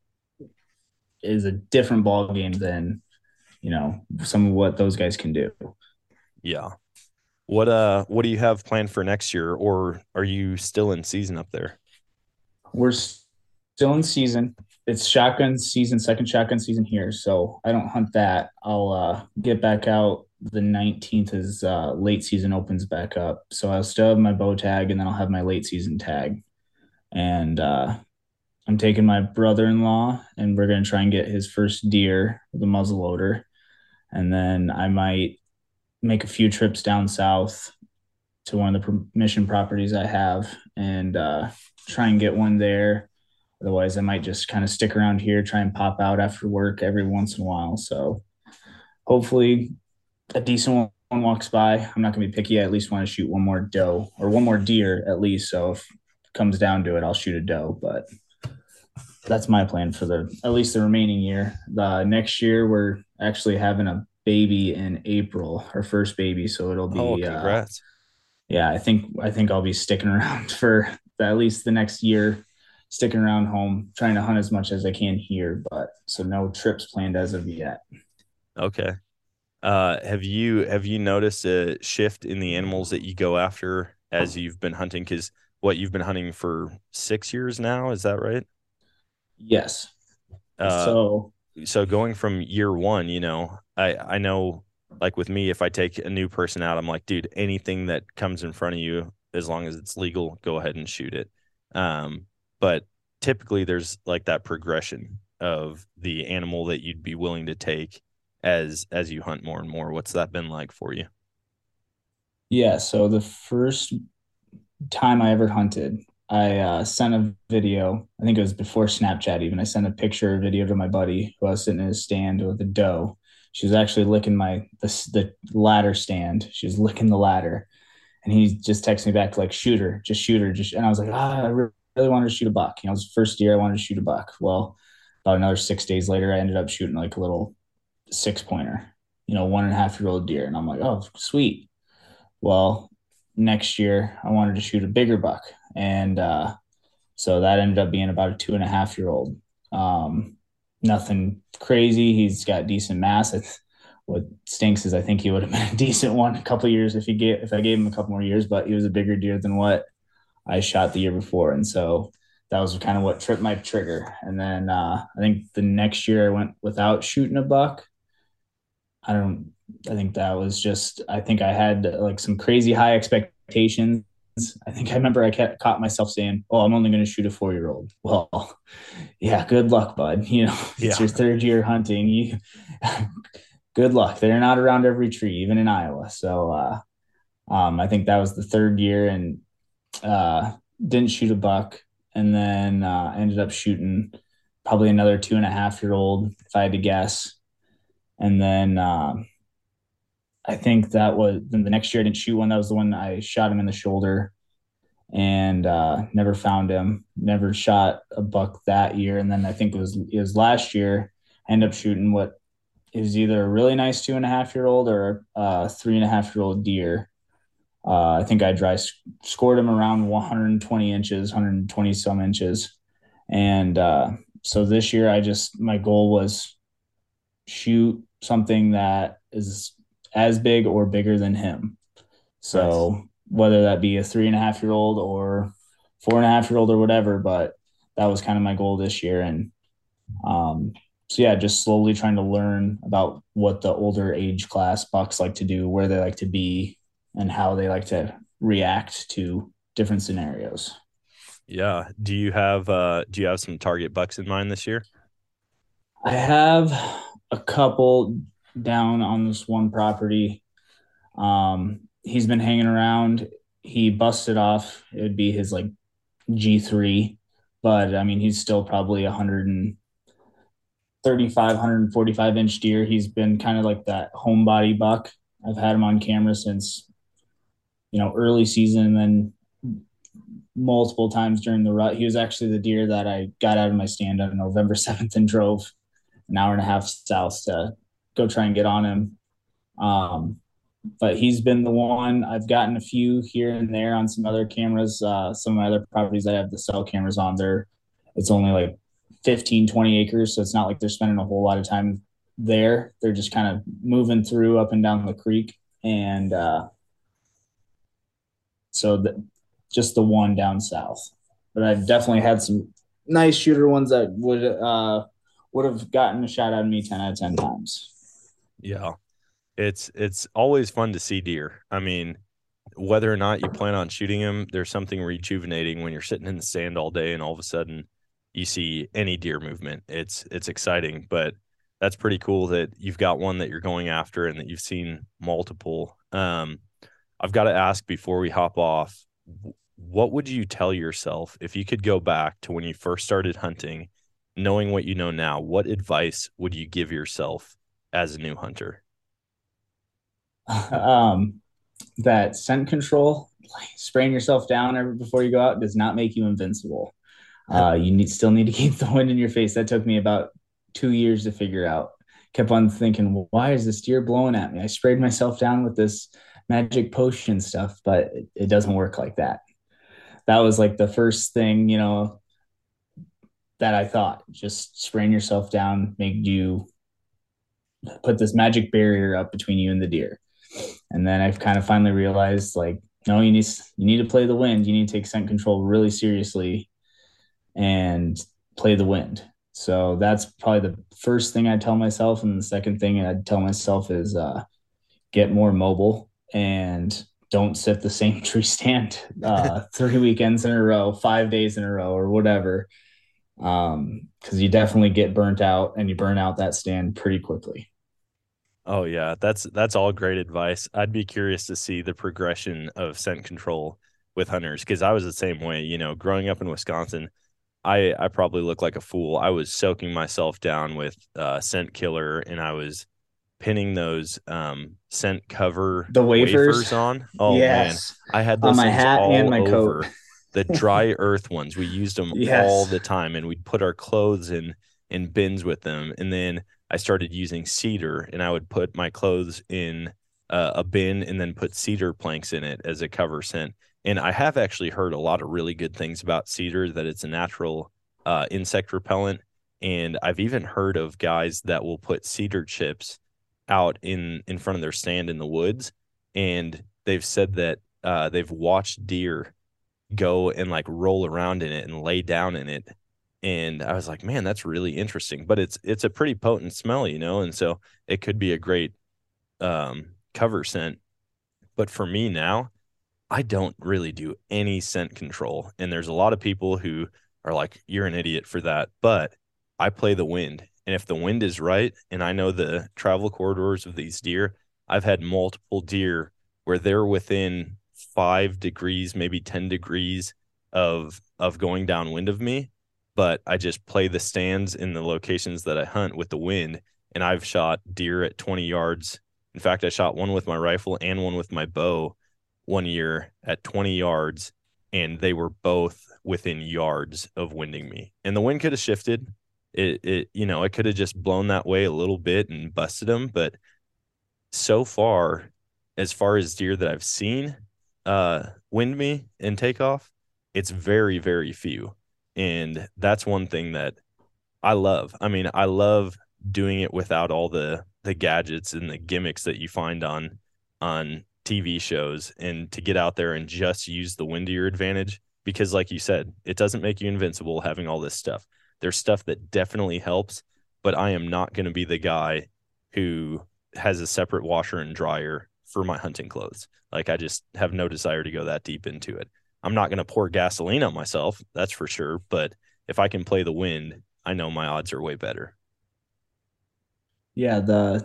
Speaker 6: a different ball game than, you know, some of what those guys can do.
Speaker 2: Yeah. What do you have planned for next year, or are you still in season up there?
Speaker 6: We're still in season. It's shotgun season, second shotgun season here. So I don't hunt that. I'll get back out. The 19th is late season opens back up. So I'll still have my bow tag and then I'll have my late season tag. And I'm taking my brother-in-law, and we're gonna try and get his first deer with a muzzleloader, and then I might make a few trips down south to one of the mission properties I have and try and get one there. Otherwise, I might just kind of stick around here, try and pop out after work every once in a while. So hopefully, a decent one walks by. I'm not going to be picky. I at least want to shoot one more doe or one more deer at least. So if it comes down to it, I'll shoot a doe. But that's my plan for the at least the remaining year. The next year, we're actually having a baby in April, our first baby. So it'll
Speaker 2: Oh,
Speaker 6: be
Speaker 2: congrats.
Speaker 6: yeah, I think I'll be sticking around for at least the next year, sticking around home, trying to hunt as much as I can here, but so no trips planned as of yet.
Speaker 2: Okay. Have you noticed a shift in the animals that you go after as you've been hunting? Because you've been hunting for 6 years now, is that right?
Speaker 6: Yes.
Speaker 2: Uh,
Speaker 6: So
Speaker 2: so going from year one, I know, like with me, if I take a new person out, I'm like, dude, anything that comes in front of you, as long as it's legal, go ahead and shoot it. But typically there's like that progression of the animal that you'd be willing to take as you hunt more and more. What's that been like for you?
Speaker 6: yeah, so the first time I ever hunted, I sent a video. I think it was before Snapchat even. I sent a picture or video to my buddy who I was sitting in his stand with a doe. She was actually licking the ladder stand. She was licking the ladder, and he just texted me back like, "Shoot her, just shoot her." Just and I was like, really wanted to shoot a buck. It was the first year I wanted to shoot a buck. Well, about another 6 days later, I ended up shooting like a little 6 pointer, 1.5-year-old deer, and I'm like, oh, sweet. Well, next year I wanted to shoot a bigger buck, and so that ended up being about a 2.5-year-old. Um, Nothing crazy. He's got decent mass. What stinks is I think he would have been a decent one a couple of years if I gave him a couple more years, but he was a bigger deer than what I shot the year before, and so that was kind of what tripped my trigger. And then I think the next year I went without shooting a buck. I don't. I think that was just. I think I had like some crazy high expectations. I think I remember I caught myself saying, "Oh, I'm only going to shoot a 4-year-old." Well, yeah, good luck, bud. It's
Speaker 2: Yeah.
Speaker 6: your third year hunting. Good luck. They're not around every tree, even in Iowa. So I think that was the third year, and didn't shoot a buck, and then ended up shooting probably another 2.5-year-old, if I had to guess. And then I think that was then the next year I didn't shoot one. That was the one I shot him in the shoulder and never found him. Never shot a buck that year. And then I think it was last year. I ended up shooting what is either a really nice 2.5-year-old or a 3.5-year-old deer. I think I scored him around 120 inches, 120 some inches. And so this year, my goal was shoot something that is as big or bigger than him.
Speaker 2: Nice.
Speaker 6: So whether that be a 3.5-year-old or 4.5-year-old or whatever, but that was kind of my goal this year. And so yeah, just slowly trying to learn about what the older age class bucks like to do, where they like to be, and how they like to react to different scenarios.
Speaker 2: Yeah. Do you have some target bucks in mind this year?
Speaker 6: I have a couple down on this one property. He's been hanging around. He busted off. It would be his like G3, but I mean, he's still probably 135, 145 inch deer. He's been kind of like that homebody buck. I've had him on camera since, early season, and then multiple times during the rut. He was actually the deer that I got out of my stand on November 7th and drove an hour and a half south to go try and get on him. But he's been the one. I've gotten a few here and there on some other cameras. Some of my other properties that I have the cell cameras on there, it's only like 15, 20 acres. So it's not like they're spending a whole lot of time there. They're just kind of moving through up and down the creek. And just the one down south. But I've definitely had some nice shooter ones that would have gotten a shot at me 10 out of 10 times.
Speaker 2: Yeah. It's always fun to see deer. I mean, whether or not you plan on shooting them, there's something rejuvenating when you're sitting in the sand all day and all of a sudden you see any deer movement. It's exciting, but that's pretty cool that you've got one that you're going after and that you've seen multiple. I've got to ask before we hop off, what would you tell yourself if you could go back to when you first started hunting, knowing what you know now? What advice would you give yourself as a new hunter?
Speaker 6: That scent control, like spraying yourself down before you go out, does not make you invincible. You still need to keep the wind in your face. That took me about 2 years to figure out. Kept on thinking, well, why is this deer blowing at me? I sprayed myself down with this magic potion stuff, but it doesn't work like that. That was like the first thing, that I thought. Just spraying yourself down made you put this magic barrier up between you and the deer. And then I've kind of finally realized, like, no, you need to play the wind. You need to take scent control really seriously and play the wind. So that's probably the first thing I tell myself. And the second thing I'd tell myself is get more mobile and don't sit the same tree stand 3 weekends in a row, 5 days in a row, or whatever. Because you definitely get burnt out, and you burn out that stand pretty quickly.
Speaker 2: Oh yeah, that's all great advice. I'd be curious to see the progression of scent control with hunters, because I was the same way. Growing up in Wisconsin, I probably look like a fool. I was soaking myself down with scent killer, and I was pinning those scent cover
Speaker 6: The wafers
Speaker 2: on. Oh
Speaker 6: yes.
Speaker 2: Man, I had
Speaker 6: On
Speaker 2: those
Speaker 6: my
Speaker 2: things
Speaker 6: hat
Speaker 2: all
Speaker 6: and my
Speaker 2: over.
Speaker 6: coat.
Speaker 2: The dry earth ones. We used them
Speaker 6: Yes.
Speaker 2: all the time, and we'd put our clothes in bins with them. And then I started using cedar, and I would put my clothes in a bin and then put cedar planks in it as a cover scent. And I have actually heard a lot of really good things about cedar, that it's a natural insect repellent. And I've even heard of guys that will put cedar chips out in front of their stand in the woods. And they've said that they've watched deer go and like roll around in it and lay down in it. And I was like, man, that's really interesting. But it's a pretty potent smell, and so it could be a great cover scent. But for me now, I don't really do any scent control. And there's a lot of people who are like, you're an idiot for that. But I play the wind. And if the wind is right, and I know the travel corridors of these deer, I've had multiple deer where they're within 5 degrees, maybe 10 degrees of going downwind of me, but I just play the stands in the locations that I hunt with the wind, and I've shot deer at 20 yards. In fact, I shot one with my rifle and one with my bow one year at 20 yards, and they were both within yards of winding me. And the wind could have shifted. It could have just blown that way a little bit and busted them, but so far as deer that I've seen wind me and take off, it's very, very few. And that's one thing that I love. I mean, I love doing it without all the gadgets and the gimmicks that you find on TV shows, and to get out there and just use the wind to your advantage, because like you said, it doesn't make you invincible having all this stuff. There's stuff that definitely helps, but I am not going to be the guy who has a separate washer and dryer for my hunting clothes. Like, I just have no desire to go that deep into it. I'm not going to pour gasoline on myself, that's for sure. But if I can play the wind, I know my odds are way better.
Speaker 6: Yeah,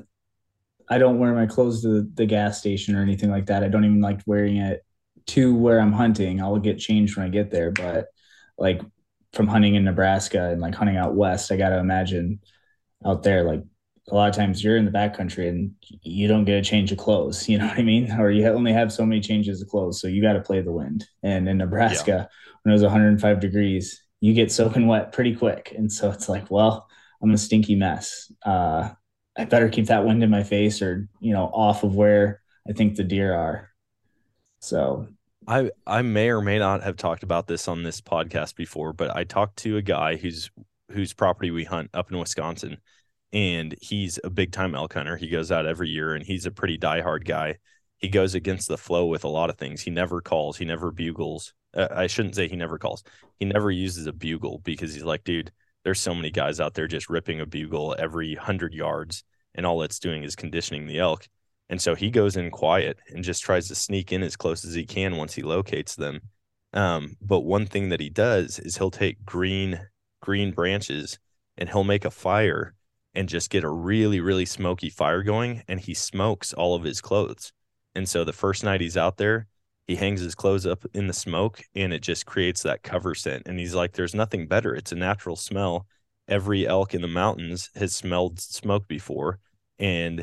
Speaker 6: I don't wear my clothes to the gas station or anything like that. I don't even like wearing it to where I'm hunting. I'll get changed when I get there. But like from hunting in Nebraska and like hunting out west, I got to imagine out there, like a lot of times you're in the backcountry and you don't get a change of clothes, you know what I mean? Or you only have so many changes of clothes. So you got to play the wind. And in Nebraska, when it was 105 degrees, you get soaking wet pretty quick. And so it's like, well, I'm a stinky mess. I better keep that wind in my face, or, off of where I think the deer are. So
Speaker 2: I may or may not have talked about this on this podcast before, but I talked to a guy whose property we hunt up in Wisconsin, and he's a big time elk hunter. He goes out every year, and he's a pretty diehard guy. He goes against the flow with a lot of things. He never calls. He never bugles. I shouldn't say he never calls. He never uses a bugle, because he's like, dude, there's so many guys out there just ripping a bugle every 100 yards, and all it's doing is conditioning the elk. And so he goes in quiet and just tries to sneak in as close as he can once he locates them. But one thing that he does is he'll take green green branches, and he'll make a fire and just get a really, really smoky fire going, and he smokes all of his clothes. And so the first night he's out there, he hangs his clothes up in the smoke, and it just creates that cover scent. And he's like, there's nothing better. It's a natural smell. Every elk in the mountains has smelled smoke before. And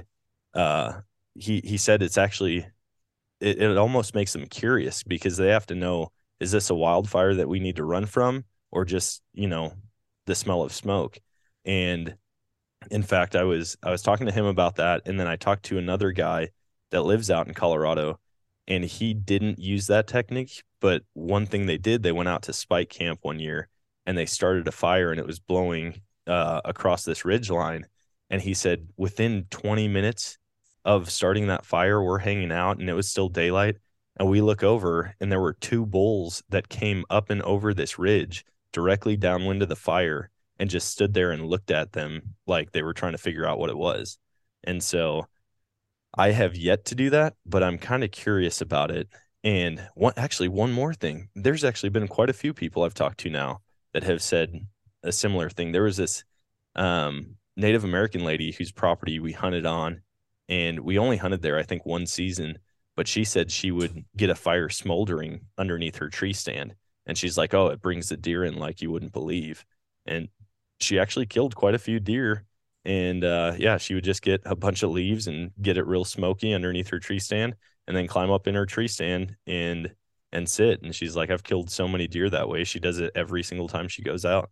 Speaker 2: he said it's actually, it almost makes them curious, because they have to know, is this a wildfire that we need to run from, or just, the smell of smoke? And in fact, I was talking to him about that. And then I talked to another guy that lives out in Colorado, and he didn't use that technique. But one thing they did, they went out to spike camp one year, and they started a fire, and it was blowing across this ridge line. And he said within 20 minutes of starting that fire, we're hanging out, and it was still daylight. And we look over, and there were 2 bulls that came up and over this ridge directly downwind of the fire, and just stood there and looked at them like they were trying to figure out what it was. And so I have yet to do that, but I'm kind of curious about it. And one more thing, there's actually been quite a few people I've talked to now that have said a similar thing. There was this Native American lady whose property we hunted on, and we only hunted there, I think, 1 season, but she said she would get a fire smoldering underneath her tree stand. And she's like, oh, it brings the deer in like you wouldn't believe. And she actually killed quite a few deer. And she would just get a bunch of leaves and get it real smoky underneath her tree stand, and then climb up in her tree stand and sit. And she's like, I've killed so many deer that way. She does it every single time she goes out.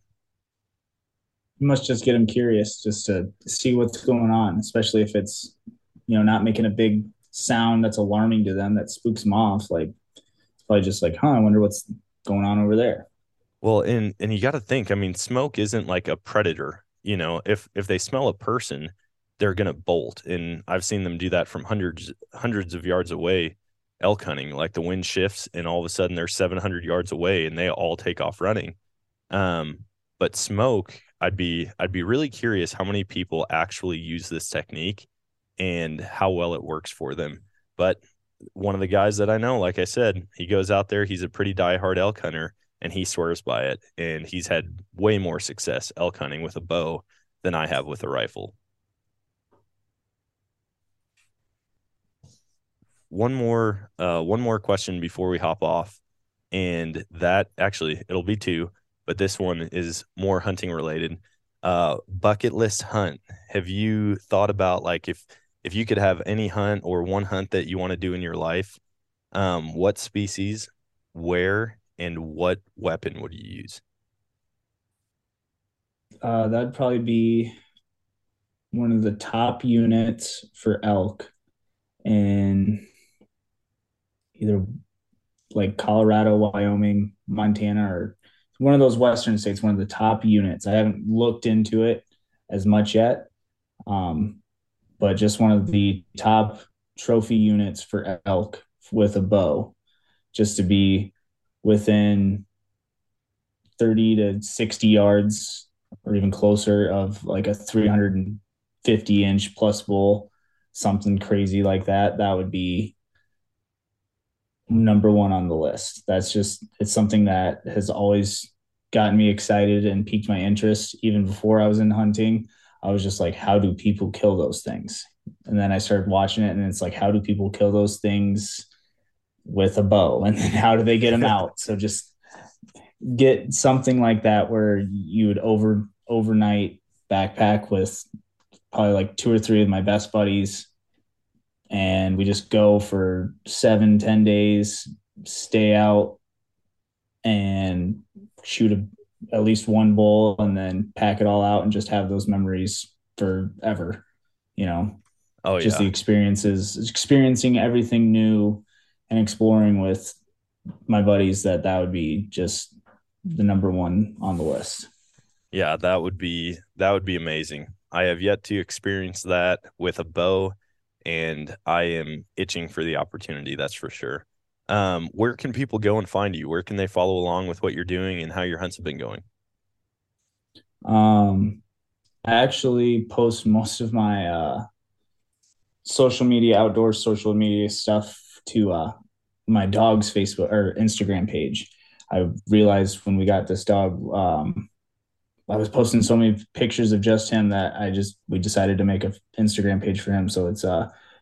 Speaker 6: You must just get them curious just to see what's going on, especially if it's, not making a big sound that's alarming to them, that spooks them off. Like, it's probably just like, I wonder what's going on over there.
Speaker 2: Well, and you got to think, I mean, smoke isn't like a predator. If they smell a person, they're going to bolt. And I've seen them do that from hundreds of yards away, elk hunting. Like the wind shifts, and all of a sudden they're 700 yards away, and they all take off running. But smoke, I'd be really curious how many people actually use this technique and how well it works for them. But one of the guys that I know, like I said, he goes out there, he's a pretty diehard elk hunter, and he swears by it. And he's had way more success elk hunting with a bow than I have with a rifle. One more question before we hop off. And that actually, it'll be 2, but this one is more hunting related. Bucket list hunt. Have you thought about, like, if you could have any hunt or one hunt that you want to do in your life, what species, where, and what weapon would you use?
Speaker 6: That'd probably be one of the top units for elk in either like Colorado, Wyoming, Montana, or one of those Western states, one of the top units. I haven't looked into it as much yet, but just one of the top trophy units for elk with a bow, just to be within 30 to 60 yards or even closer of like a 350-inch plus bull, something crazy like that. That would be number 1 on the list. It's something that has always gotten me excited and piqued my interest. Even before I was in hunting, I was just like, how do people kill those things? And then I started watching it, and it's like, how do people kill those things with a bow? And then how do they get them out? So just get something like that where you would overnight backpack with probably like 2 or 3 of my best buddies, and we just go for 7-10 days, stay out and shoot at least one bull, and then pack it all out and just have those memories forever. Just the experiences, experiencing everything new and exploring with my buddies, that would be just the number 1 on the list.
Speaker 2: Yeah, that would be amazing. I have yet to experience that with a bow, and I am itching for the opportunity. That's for sure. Where can people go and find you? Where can they follow along with what you're doing and how your hunts have been going?
Speaker 6: I actually post most of my outdoor social media stuff to my dog's Facebook or Instagram page. I realized when we got this dog, I was posting so many pictures of just him that we decided to make an Instagram page for him. So it's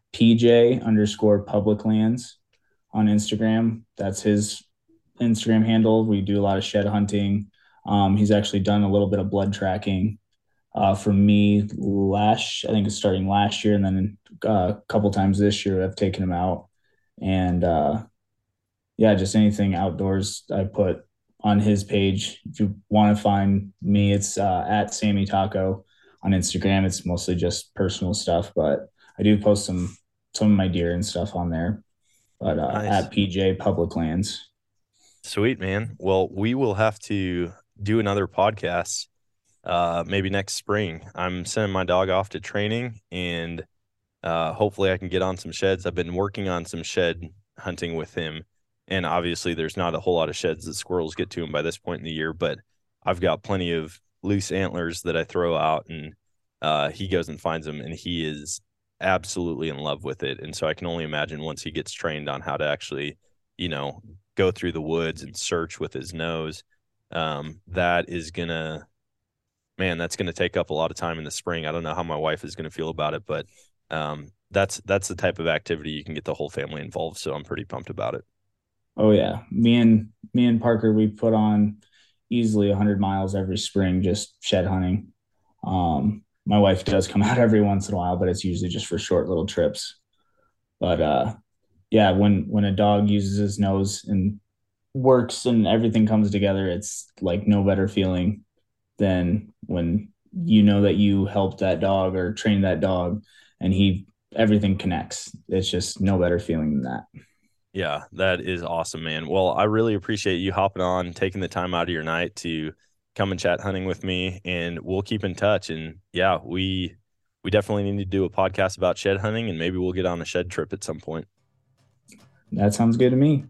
Speaker 6: PJ_public lands on Instagram. That's his Instagram handle. We do a lot of shed hunting. He's actually done a little bit of blood tracking for me I think it's starting last year, and then a couple times this year I've taken him out. And yeah, just anything outdoors I put on his page. If you want to find me, it's at Sammy Taco on Instagram. It's mostly just personal stuff, but I do post some of my deer and stuff on there. But
Speaker 2: Nice.
Speaker 6: at PJ Public Lands.
Speaker 2: Sweet, man. Well, we will have to do another podcast maybe next spring. I'm sending my dog off to training, and hopefully I can get on some sheds. I've been working on some shed hunting with him, and obviously there's not a whole lot of sheds that squirrels get to him by this point in the year, but I've got plenty of loose antlers that I throw out, and he goes and finds them, and he is absolutely in love with it. And so I can only imagine once he gets trained on how to actually, go through the woods and search with his nose, that's gonna take up a lot of time in the spring. I don't know how my wife is gonna feel about it, but that's the type of activity you can get the whole family involved. So I'm pretty pumped about it.
Speaker 6: Oh yeah, me and Parker, we put on easily 100 miles every spring just shed hunting. My wife does come out every once in a while, but it's usually just for short little trips. But yeah, when a dog uses his nose and works and everything comes together, it's like no better feeling than when you know that you helped that dog or trained that dog and everything connects. It's just no better feeling than that.
Speaker 2: Yeah, that is awesome, man. Well, I really appreciate you hopping on, taking the time out of your night to come and chat hunting with me, and we'll keep in touch. And yeah, we definitely need to do a podcast about shed hunting, and maybe we'll get on a shed trip at some point.
Speaker 6: That sounds good to me.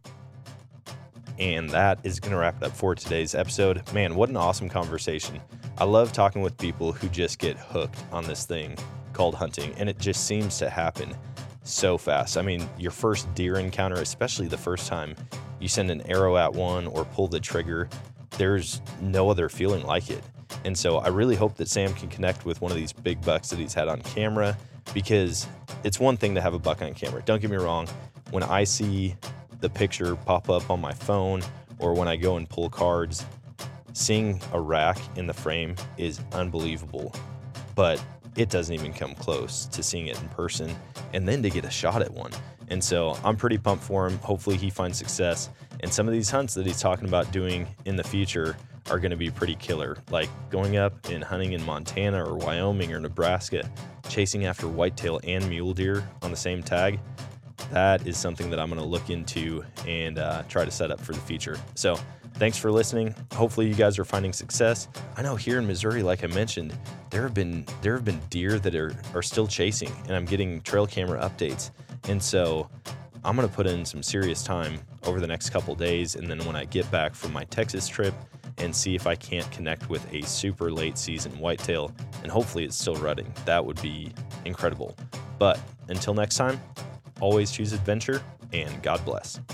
Speaker 2: And that is going to wrap it up for today's episode. Man, what an awesome conversation. I love talking with people who just get hooked on this thing called hunting, and it just seems to happen so fast. I mean, your first deer encounter, especially the first time you send an arrow at one or pull the trigger, there's no other feeling like it. And so I really hope that Sam can connect with one of these big bucks that he's had on camera, because it's one thing to have a buck on camera. Don't get me wrong. When I see the picture pop up on my phone or when I go and pull cards, seeing a rack in the frame is unbelievable, but it doesn't even come close to seeing it in person and then to get a shot at one. And so I'm pretty pumped for him. Hopefully he finds success. And some of these hunts that he's talking about doing in the future are going to be pretty killer, like going up and hunting in Montana or Wyoming or Nebraska, chasing after whitetail and mule deer on the same tag. That is something that I'm going to look into and try to set up for the future. So thanks for listening. Hopefully you guys are finding success. I know here in Missouri, like I mentioned, there have been deer that are still chasing, and I'm getting trail camera updates. And so I'm going to put in some serious time over the next couple days, and then when I get back from my Texas trip, and see if I can't connect with a super late season whitetail, and hopefully it's still rutting. That would be incredible. But until next time, always choose adventure, and God bless.